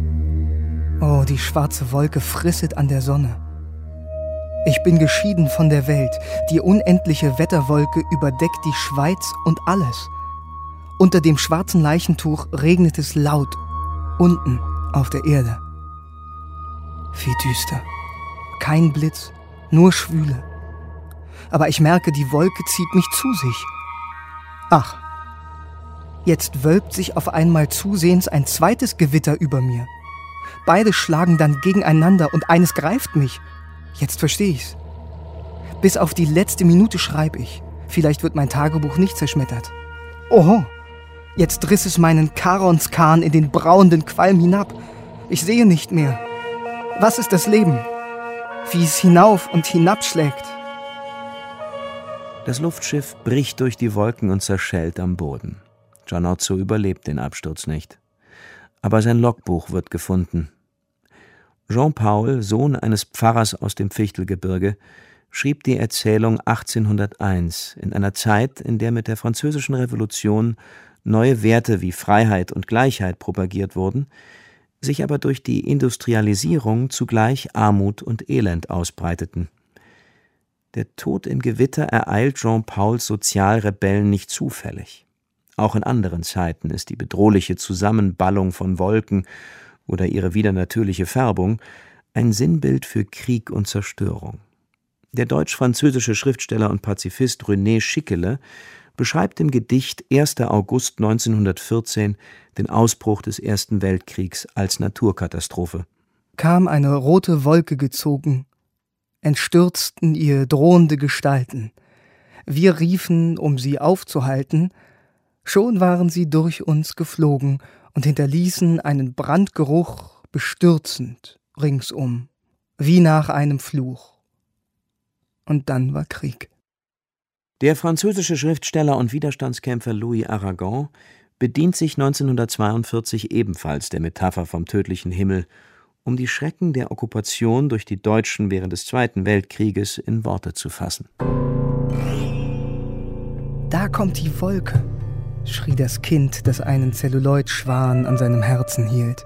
Oh, die schwarze Wolke frisset an der Sonne. Ich bin geschieden von der Welt. Die unendliche Wetterwolke überdeckt die Schweiz und alles. Unter dem schwarzen Leichentuch regnet es laut, unten auf der Erde. Wie düster. Kein Blitz, nur Schwüle. Aber ich merke, die Wolke zieht mich zu sich. Ach, jetzt wölbt sich auf einmal zusehends ein zweites Gewitter über mir. Beide schlagen dann gegeneinander und eines greift mich. Jetzt verstehe ich's. Bis auf die letzte Minute schreibe ich. Vielleicht wird mein Tagebuch nicht zerschmettert. Oho! Jetzt riss es meinen Charons-Kahn in den brauenden Qualm hinab. Ich sehe nicht mehr. Was ist das Leben? Wie es hinauf und hinabschlägt. Das Luftschiff bricht durch die Wolken und zerschellt am Boden. Giannozzo überlebt den Absturz nicht. Aber sein Logbuch wird gefunden. Jean-Paul, Sohn eines Pfarrers aus dem Fichtelgebirge, schrieb die Erzählung 1801, in einer Zeit, in der mit der Französischen Revolution neue Werte wie Freiheit und Gleichheit propagiert wurden, sich aber durch die Industrialisierung zugleich Armut und Elend ausbreiteten. Der Tod im Gewitter ereilt Jean-Pauls Sozialrebellen nicht zufällig. Auch in anderen Zeiten ist die bedrohliche Zusammenballung von Wolken oder ihre widernatürliche Färbung ein Sinnbild für Krieg und Zerstörung. Der deutsch-französische Schriftsteller und Pazifist René Schickele beschreibt im Gedicht 1. August 1914 den Ausbruch des Ersten Weltkriegs als Naturkatastrophe. Kam eine rote Wolke gezogen, entstürzten ihr drohende Gestalten. Wir riefen, um sie aufzuhalten, schon waren sie durch uns geflogen und hinterließen einen Brandgeruch bestürzend ringsum, wie nach einem Fluch. Und dann war Krieg. Der französische Schriftsteller und Widerstandskämpfer Louis Aragon bedient sich 1942 ebenfalls der Metapher vom tödlichen Himmel, um die Schrecken der Okkupation durch die Deutschen während des Zweiten Weltkrieges in Worte zu fassen. Da kommt die Wolke, schrie das Kind, das einen Zelluloidschwan an seinem Herzen hielt.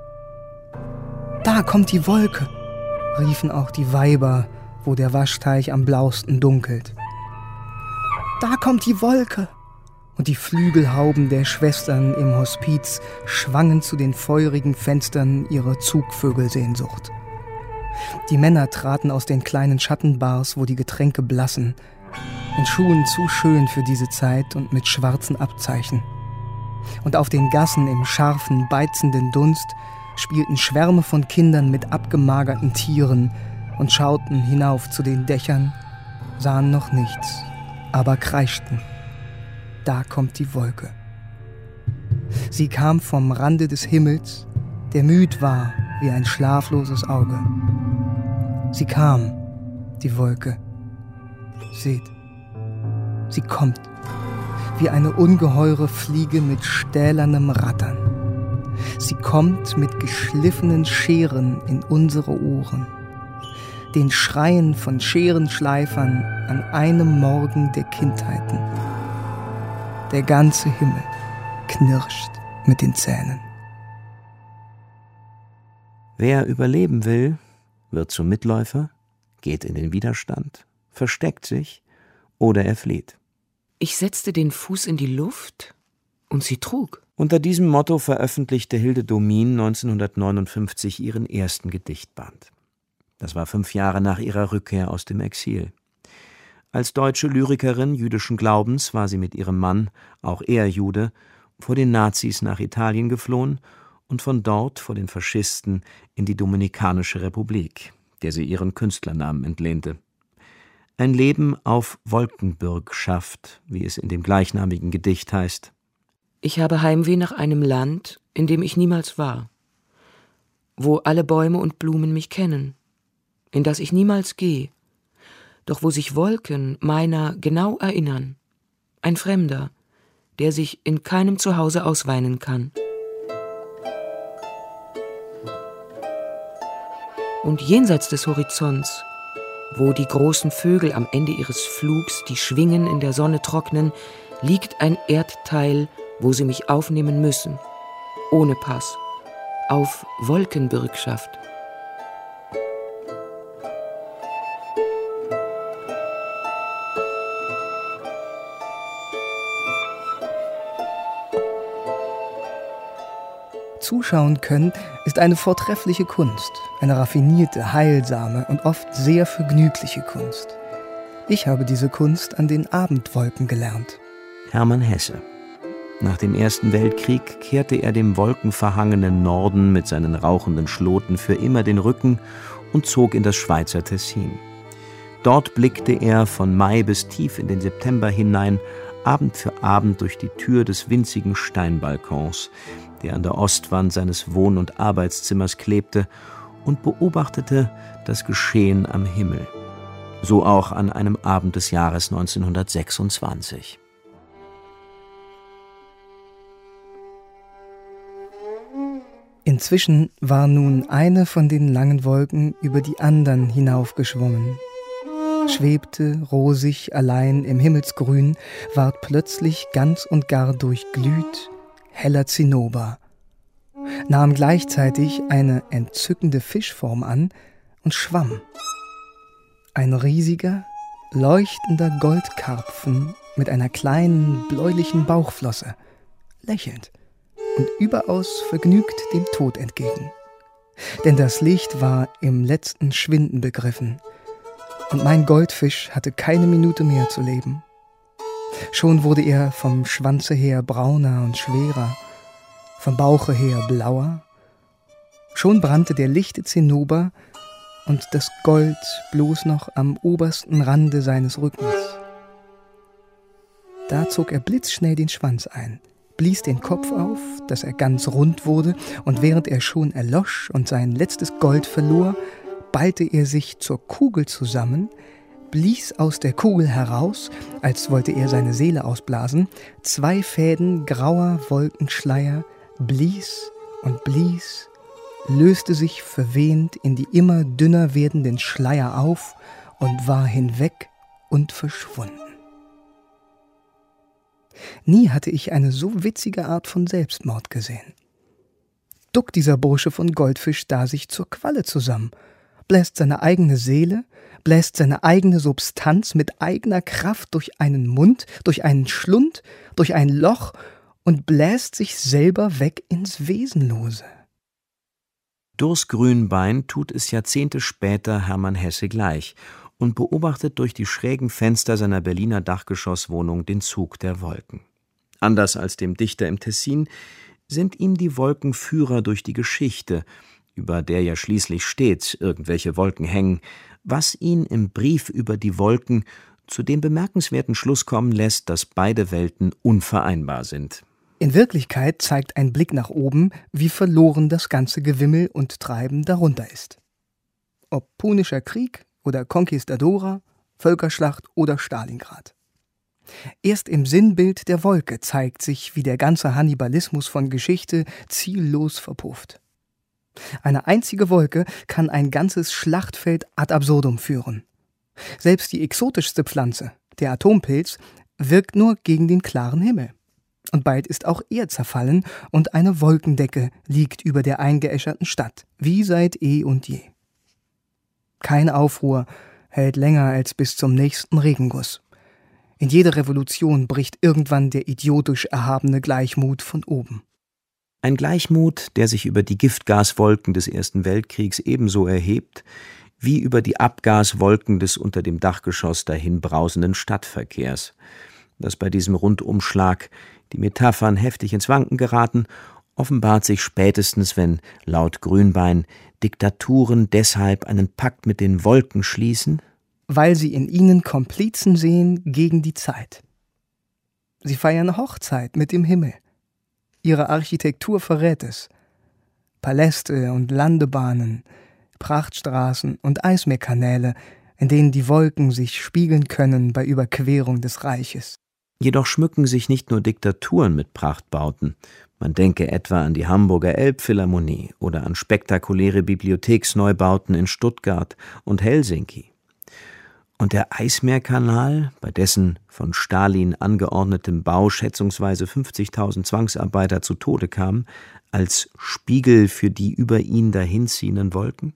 Da kommt die Wolke, riefen auch die Weiber, wo der Waschteich am blausten dunkelt. Da kommt die Wolke! Und die Flügelhauben der Schwestern im Hospiz schwangen zu den feurigen Fenstern ihre Zugvögelsehnsucht. Die Männer traten aus den kleinen Schattenbars, wo die Getränke blassen, in Schuhen zu schön für diese Zeit und mit schwarzen Abzeichen. Und auf den Gassen im scharfen, beizenden Dunst spielten Schwärme von Kindern mit abgemagerten Tieren und schauten hinauf zu den Dächern, sahen noch nichts, aber kreischten. Da kommt die Wolke. Sie kam vom Rande des Himmels, der müd war wie ein schlafloses Auge. Sie kam die Wolke. Seht, sie kommt, wie eine ungeheure Fliege mit stählernem Rattern. Sie kommt mit geschliffenen Scheren in unsere Ohren, den Schreien von Scherenschleifern an einem Morgen der Kindheiten. Der ganze Himmel knirscht mit den Zähnen. Wer überleben will, wird zum Mitläufer, geht in den Widerstand, versteckt sich oder er flieht. Ich setzte den Fuß in die Luft und sie trug. Unter diesem Motto veröffentlichte Hilde Domin 1959 ihren ersten Gedichtband. Das war 5 Jahre nach ihrer Rückkehr aus dem Exil. Als deutsche Lyrikerin jüdischen Glaubens war sie mit ihrem Mann, auch er Jude, vor den Nazis nach Italien geflohen und von dort vor den Faschisten in die Dominikanische Republik, der sie ihren Künstlernamen entlehnte. Ein Leben auf Wolkenbürgschaft, wie es in dem gleichnamigen Gedicht heißt. Ich habe Heimweh nach einem Land, in dem ich niemals war, wo alle Bäume und Blumen mich kennen, in das ich niemals gehe, doch wo sich Wolken meiner genau erinnern, ein Fremder, der sich in keinem Zuhause ausweinen kann. Und jenseits des Horizonts, wo die großen Vögel am Ende ihres Flugs die Schwingen in der Sonne trocknen, liegt ein Erdteil, wo sie mich aufnehmen müssen, ohne Pass, auf Wolkenbürgschaft. Zuschauen können ist eine vortreffliche Kunst, eine raffinierte, heilsame und oft sehr vergnügliche Kunst. Ich habe diese Kunst an den Abendwolken gelernt. Hermann Hesse. Nach dem Ersten Weltkrieg kehrte er dem wolkenverhangenen Norden mit seinen rauchenden Schloten für immer den Rücken und zog in das Schweizer Tessin. Dort blickte er von Mai bis tief in den September hinein, Abend für Abend durch die Tür des winzigen Steinbalkons, der an der Ostwand seines Wohn- und Arbeitszimmers klebte, und beobachtete das Geschehen am Himmel. So auch an einem Abend des Jahres 1926. Inzwischen war nun eine von den langen Wolken über die anderen hinaufgeschwungen, schwebte rosig allein im Himmelsgrün, ward plötzlich ganz und gar durchglüht, heller Zinnober, nahm gleichzeitig eine entzückende Fischform an und schwamm. Ein riesiger, leuchtender Goldkarpfen mit einer kleinen, bläulichen Bauchflosse, lächelnd und überaus vergnügt dem Tod entgegen. Denn das Licht war im letzten Schwinden begriffen, und mein Goldfisch hatte keine Minute mehr zu leben. Schon wurde er vom Schwanze her brauner und schwerer, vom Bauche her blauer. Schon brannte der lichte Zinnober und das Gold bloß noch am obersten Rande seines Rückens. Da zog er blitzschnell den Schwanz ein, blies den Kopf auf, dass er ganz rund wurde, und während er schon erlosch und sein letztes Gold verlor, ballte er sich zur Kugel zusammen, blies aus der Kugel heraus, als wollte er seine Seele ausblasen, 2 Fäden grauer Wolkenschleier, blies und blies, löste sich verwehend in die immer dünner werdenden Schleier auf und war hinweg und verschwunden. Nie hatte ich eine so witzige Art von Selbstmord gesehen. Duckt dieser Bursche von Goldfisch da sich zur Qualle zusammen, bläst seine eigene Seele, bläst seine eigene Substanz mit eigener Kraft durch einen Mund, durch einen Schlund, durch ein Loch und bläst sich selber weg ins Wesenlose. Durchs Grünbein tut es Jahrzehnte später Hermann Hesse gleich und beobachtet durch die schrägen Fenster seiner Berliner Dachgeschosswohnung den Zug der Wolken. Anders als dem Dichter im Tessin sind ihm die Wolken Führer durch die Geschichte, über der ja schließlich stets irgendwelche Wolken hängen, was ihn im Brief über die Wolken zu dem bemerkenswerten Schluss kommen lässt, dass beide Welten unvereinbar sind. In Wirklichkeit zeigt ein Blick nach oben, wie verloren das ganze Gewimmel und Treiben darunter ist. Ob punischer Krieg oder Conquistadora, Völkerschlacht oder Stalingrad. Erst im Sinnbild der Wolke zeigt sich, wie der ganze Hannibalismus von Geschichte ziellos verpufft. Eine einzige Wolke kann ein ganzes Schlachtfeld ad absurdum führen. Selbst die exotischste Pflanze, der Atompilz, wirkt nur gegen den klaren Himmel. Und bald ist auch er zerfallen und eine Wolkendecke liegt über der eingeäscherten Stadt, wie seit eh und je. Kein Aufruhr hält länger als bis zum nächsten Regenguss. In jeder Revolution bricht irgendwann der idiotisch erhabene Gleichmut von oben. Ein Gleichmut, der sich über die Giftgaswolken des Ersten Weltkriegs ebenso erhebt, wie über die Abgaswolken des unter dem Dachgeschoss dahinbrausenden Stadtverkehrs. Dass bei diesem Rundumschlag die Metaphern heftig ins Wanken geraten, offenbart sich spätestens, wenn, laut Grünbein, Diktaturen deshalb einen Pakt mit den Wolken schließen, weil sie in ihnen Komplizen sehen gegen die Zeit. Sie feiern Hochzeit mit dem Himmel. Ihre Architektur verrät es. Paläste und Landebahnen, Prachtstraßen und Eismeerkanäle, in denen die Wolken sich spiegeln können bei Überquerung des Reiches. Jedoch schmücken sich nicht nur Diktaturen mit Prachtbauten. Man denke etwa an die Hamburger Elbphilharmonie oder an spektakuläre Bibliotheksneubauten in Stuttgart und Helsinki. Und der Eismeerkanal, bei dessen von Stalin angeordnetem Bau schätzungsweise 50.000 Zwangsarbeiter zu Tode kamen, als Spiegel für die über ihn dahinziehenden Wolken?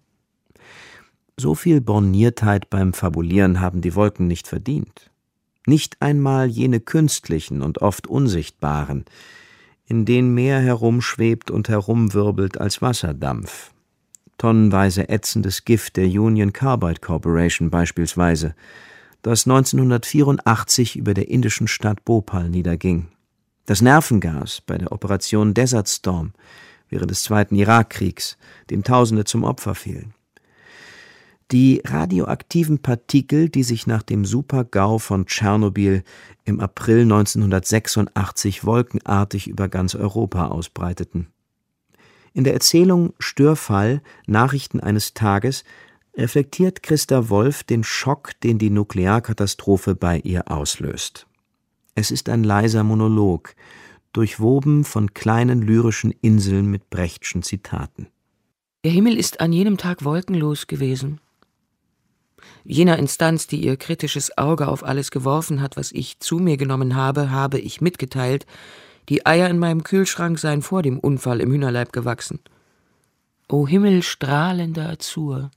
So viel Borniertheit beim Fabulieren haben die Wolken nicht verdient. Nicht einmal jene künstlichen und oft unsichtbaren, in denen mehr herumschwebt und herumwirbelt als Wasserdampf. Tonnenweise ätzendes Gift der Union Carbide Corporation beispielsweise, das 1984 über der indischen Stadt Bhopal niederging. Das Nervengas bei der Operation Desert Storm während des Zweiten Irakkriegs, dem Tausende zum Opfer fielen. Die radioaktiven Partikel, die sich nach dem Super-GAU von Tschernobyl im April 1986 wolkenartig über ganz Europa ausbreiteten. In der Erzählung Störfall, Nachrichten eines Tages, reflektiert Christa Wolf den Schock, den die Nuklearkatastrophe bei ihr auslöst. Es ist ein leiser Monolog, durchwoben von kleinen lyrischen Inseln mit Brechtschen Zitaten. Der Himmel ist an jenem Tag wolkenlos gewesen. Jener Instanz, die ihr kritisches Auge auf alles geworfen hat, was ich zu mir genommen habe, habe ich mitgeteilt, die Eier in meinem Kühlschrank seien vor dem Unfall im Hühnerleib gewachsen. O Himmel strahlender Azur!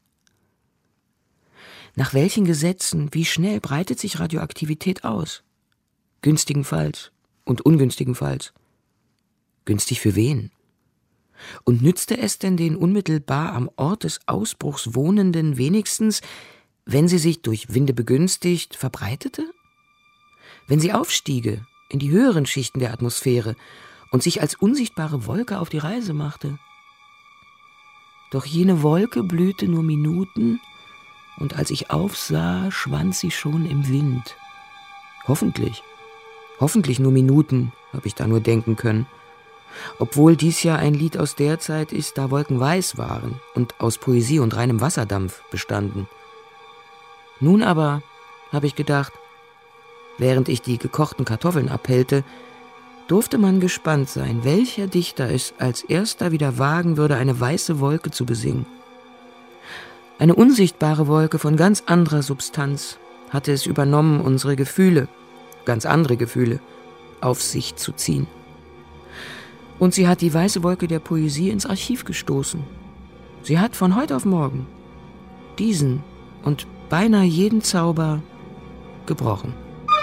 Nach welchen Gesetzen, wie schnell breitet sich Radioaktivität aus? Günstigenfalls und ungünstigenfalls. Günstig für wen? Und nützte es denn den unmittelbar am Ort des Ausbruchs Wohnenden wenigstens, wenn sie sich durch Winde begünstigt verbreitete? Wenn sie aufstiege in die höheren Schichten der Atmosphäre und sich als unsichtbare Wolke auf die Reise machte? Doch jene Wolke blühte nur Minuten, und als ich aufsah, schwand sie schon im Wind. Hoffentlich nur Minuten, habe ich da nur denken können. Obwohl dies ja ein Lied aus der Zeit ist, da Wolken weiß waren und aus Poesie und reinem Wasserdampf bestanden. Nun aber, habe ich gedacht, während ich die gekochten Kartoffeln abhellte, durfte man gespannt sein, welcher Dichter es als erster wieder wagen würde, eine weiße Wolke zu besingen. Eine unsichtbare Wolke von ganz anderer Substanz hatte es übernommen, unsere Gefühle, ganz andere Gefühle, auf sich zu ziehen. Und sie hat die weiße Wolke der Poesie ins Archiv gestoßen. Sie hat von heute auf morgen diesen und beinahe jeden Zauber gebrochen.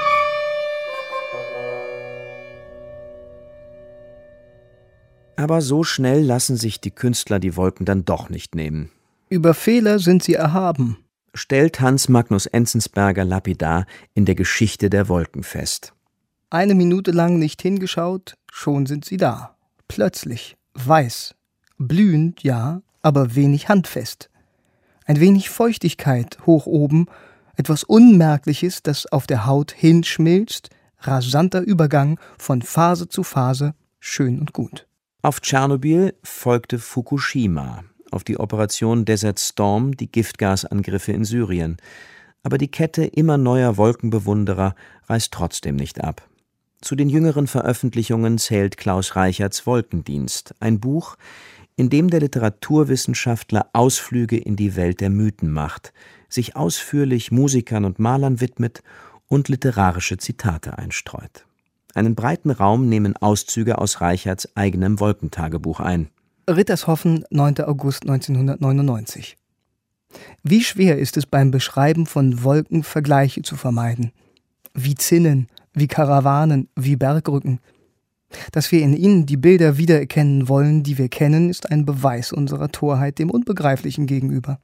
Aber so schnell lassen sich die Künstler die Wolken dann doch nicht nehmen. Über Fehler sind sie erhaben, stellt Hans Magnus Enzensberger lapidar in der Geschichte der Wolken fest. Eine Minute lang nicht hingeschaut, schon sind sie da. Plötzlich, weiß, blühend, ja, aber wenig handfest. Ein wenig Feuchtigkeit hoch oben, etwas Unmerkliches, das auf der Haut hinschmilzt, rasanter Übergang von Phase zu Phase, schön und gut. Auf Tschernobyl folgte Fukushima, auf die Operation Desert Storm, die Giftgasangriffe in Syrien. Aber die Kette immer neuer Wolkenbewunderer reißt trotzdem nicht ab. Zu den jüngeren Veröffentlichungen zählt Klaus Reicherts Wolkendienst, ein Buch, in dem der Literaturwissenschaftler Ausflüge in die Welt der Mythen macht, sich ausführlich Musikern und Malern widmet und literarische Zitate einstreut. Einen breiten Raum nehmen Auszüge aus Reicherts eigenem Wolkentagebuch ein. Rittershoffen, 9. August 1999. Wie schwer ist es beim Beschreiben von Wolken, Vergleiche zu vermeiden? Wie Zinnen, wie Karawanen, wie Bergrücken. Dass wir in ihnen die Bilder wiedererkennen wollen, die wir kennen, ist ein Beweis unserer Torheit dem Unbegreiflichen gegenüber.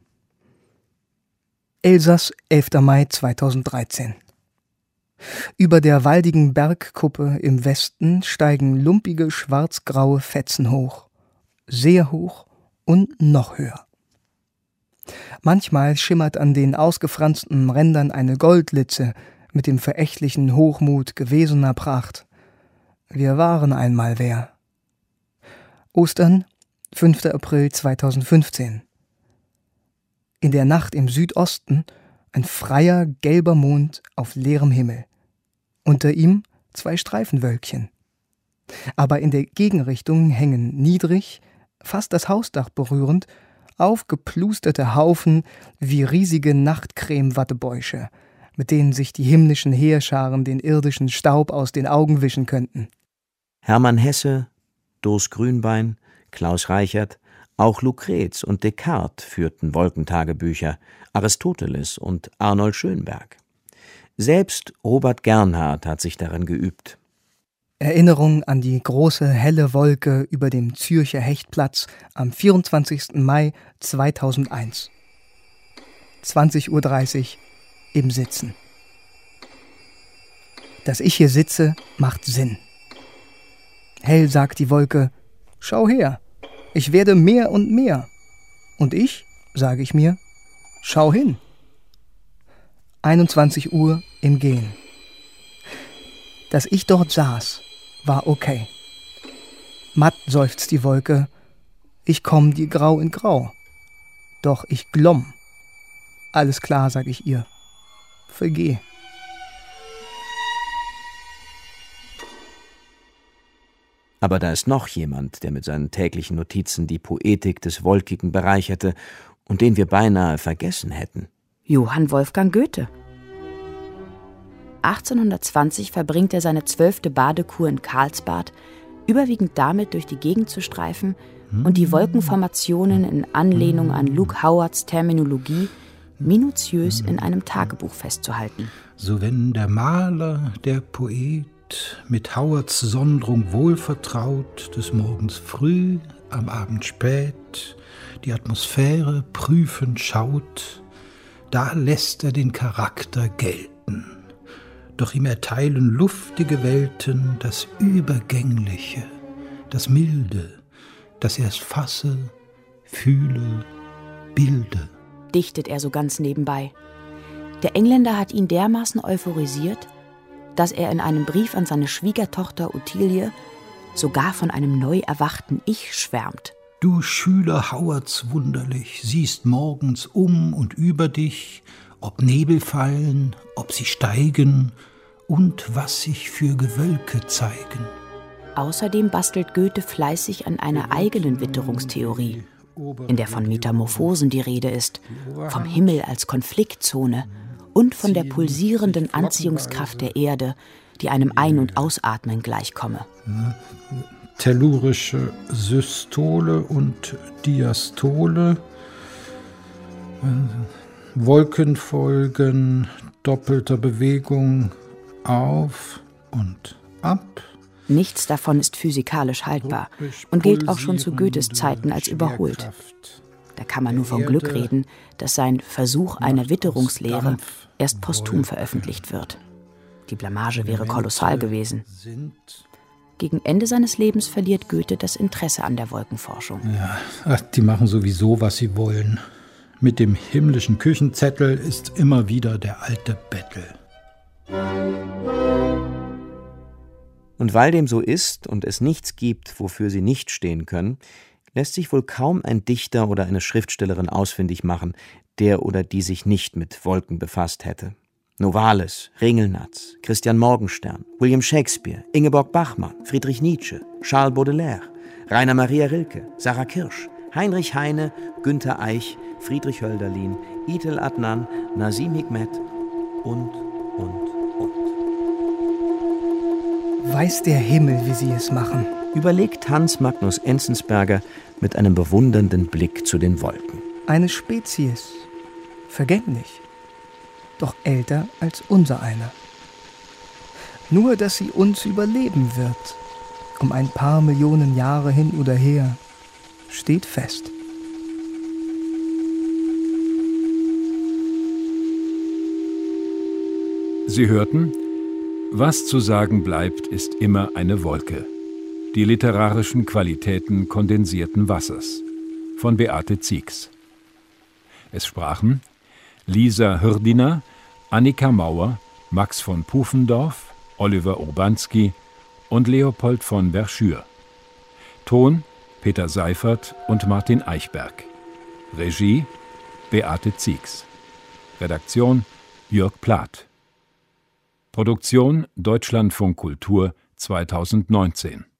Elsass, 11. Mai 2013. Über der waldigen Bergkuppe im Westen steigen lumpige, schwarzgraue Fetzen hoch. Sehr hoch und noch höher. Manchmal schimmert an den ausgefransten Rändern eine Goldlitze mit dem verächtlichen Hochmut gewesener Pracht. Wir waren einmal wer. Ostern, 5. April 2015. In der Nacht im Südosten ein freier, gelber Mond auf leerem Himmel. Unter ihm 2 Streifenwölkchen. Aber in der Gegenrichtung hängen niedrig, fast das Hausdach berührend, aufgeplusterte Haufen wie riesige Nachtcreme-Wattebäusche, mit denen sich die himmlischen Heerscharen den irdischen Staub aus den Augen wischen könnten. Hermann Hesse, Doos Grünbein, Klaus Reichert, auch Lucrez und Descartes führten Wolkentagebücher, Aristoteles und Arnold Schönberg. Selbst Robert Gernhardt hat sich darin geübt. Erinnerung an die große helle Wolke über dem Zürcher Hechtplatz am 24. Mai 2001. 20:30 Uhr im Sitzen. Dass ich hier sitze, macht Sinn. Hell sagt die Wolke, schau her, ich werde mehr und mehr. Und ich, sage ich mir, schau hin. 21 Uhr im Gehen. Dass ich dort saß, war okay. Matt seufzt die Wolke, ich komm dir grau in grau. Doch ich glomm. Alles klar, sag ich ihr. Vergeh. Aber da ist noch jemand, der mit seinen täglichen Notizen die Poetik des Wolkigen bereicherte und den wir beinahe vergessen hätten. Johann Wolfgang Goethe. 1820 verbringt er seine 12. Badekur in Karlsbad, überwiegend damit, durch die Gegend zu streifen und die Wolkenformationen in Anlehnung an Luke Howards Terminologie minutiös in einem Tagebuch festzuhalten. So wenn der Maler, der Poet, mit Howards Sondrung wohlvertraut, des Morgens früh, am Abend spät, die Atmosphäre prüfend schaut, da lässt er den Charakter gelten. Doch ihm erteilen luftige Welten das Übergängliche, das Milde, das erst fasse, fühle, bilde. Dichtet er so ganz nebenbei. Der Engländer hat ihn dermaßen euphorisiert, dass er in einem Brief an seine Schwiegertochter Ottilie sogar von einem neu erwachten Ich schwärmt. Du Schüler Howards wunderlich, siehst morgens um und über dich, ob Nebel fallen, ob sie steigen und was sich für Gewölke zeigen. Außerdem bastelt Goethe fleißig an einer eigenen Witterungstheorie, in der von Metamorphosen die Rede ist, vom Himmel als Konfliktzone und von der pulsierenden Anziehungskraft der Erde, die einem Ein- und Ausatmen gleichkomme. Tellurische Systole und Diastole, Wolkenfolgen doppelter Bewegung auf und ab. Nichts davon ist physikalisch haltbar und gilt auch schon zu Goethes Zeiten als überholt. Da kann man nur vom Glück reden, dass sein Versuch einer Witterungslehre erst posthum veröffentlicht wird. Die Blamage wäre kolossal gewesen. Gegen Ende seines Lebens verliert Goethe das Interesse an der Wolkenforschung. Ja, die machen sowieso, was sie wollen. Mit dem himmlischen Küchenzettel ist immer wieder der alte Bettel. Und weil dem so ist und es nichts gibt, wofür sie nicht stehen können, lässt sich wohl kaum ein Dichter oder eine Schriftstellerin ausfindig machen, der oder die sich nicht mit Wolken befasst hätte. Novalis, Ringelnatz, Christian Morgenstern, William Shakespeare, Ingeborg Bachmann, Friedrich Nietzsche, Charles Baudelaire, Rainer Maria Rilke, Sarah Kirsch, Heinrich Heine, Günter Eich, Friedrich Hölderlin, Itel Adnan, Nazim Hikmet und. Weiß der Himmel, wie sie es machen, überlegt Hans Magnus Enzensberger mit einem bewundernden Blick zu den Wolken. Eine Spezies, vergänglich, doch älter als unser einer. Nur, dass sie uns überleben wird, um ein paar Millionen Jahre hin oder her, steht fest. Sie hörten: Was zu sagen bleibt, ist immer eine Wolke. Die literarischen Qualitäten kondensierten Wassers von Beate Zieks. Es sprachen Lisa Hürdiner, Annika Mauer, Max von Pufendorf, Oliver Urbanski und Leopold von Verschür. Ton Peter Seifert und Martin Eichberg. Regie Beate Zieks. Redaktion Jörg Plath. Produktion Deutschlandfunk Kultur 2019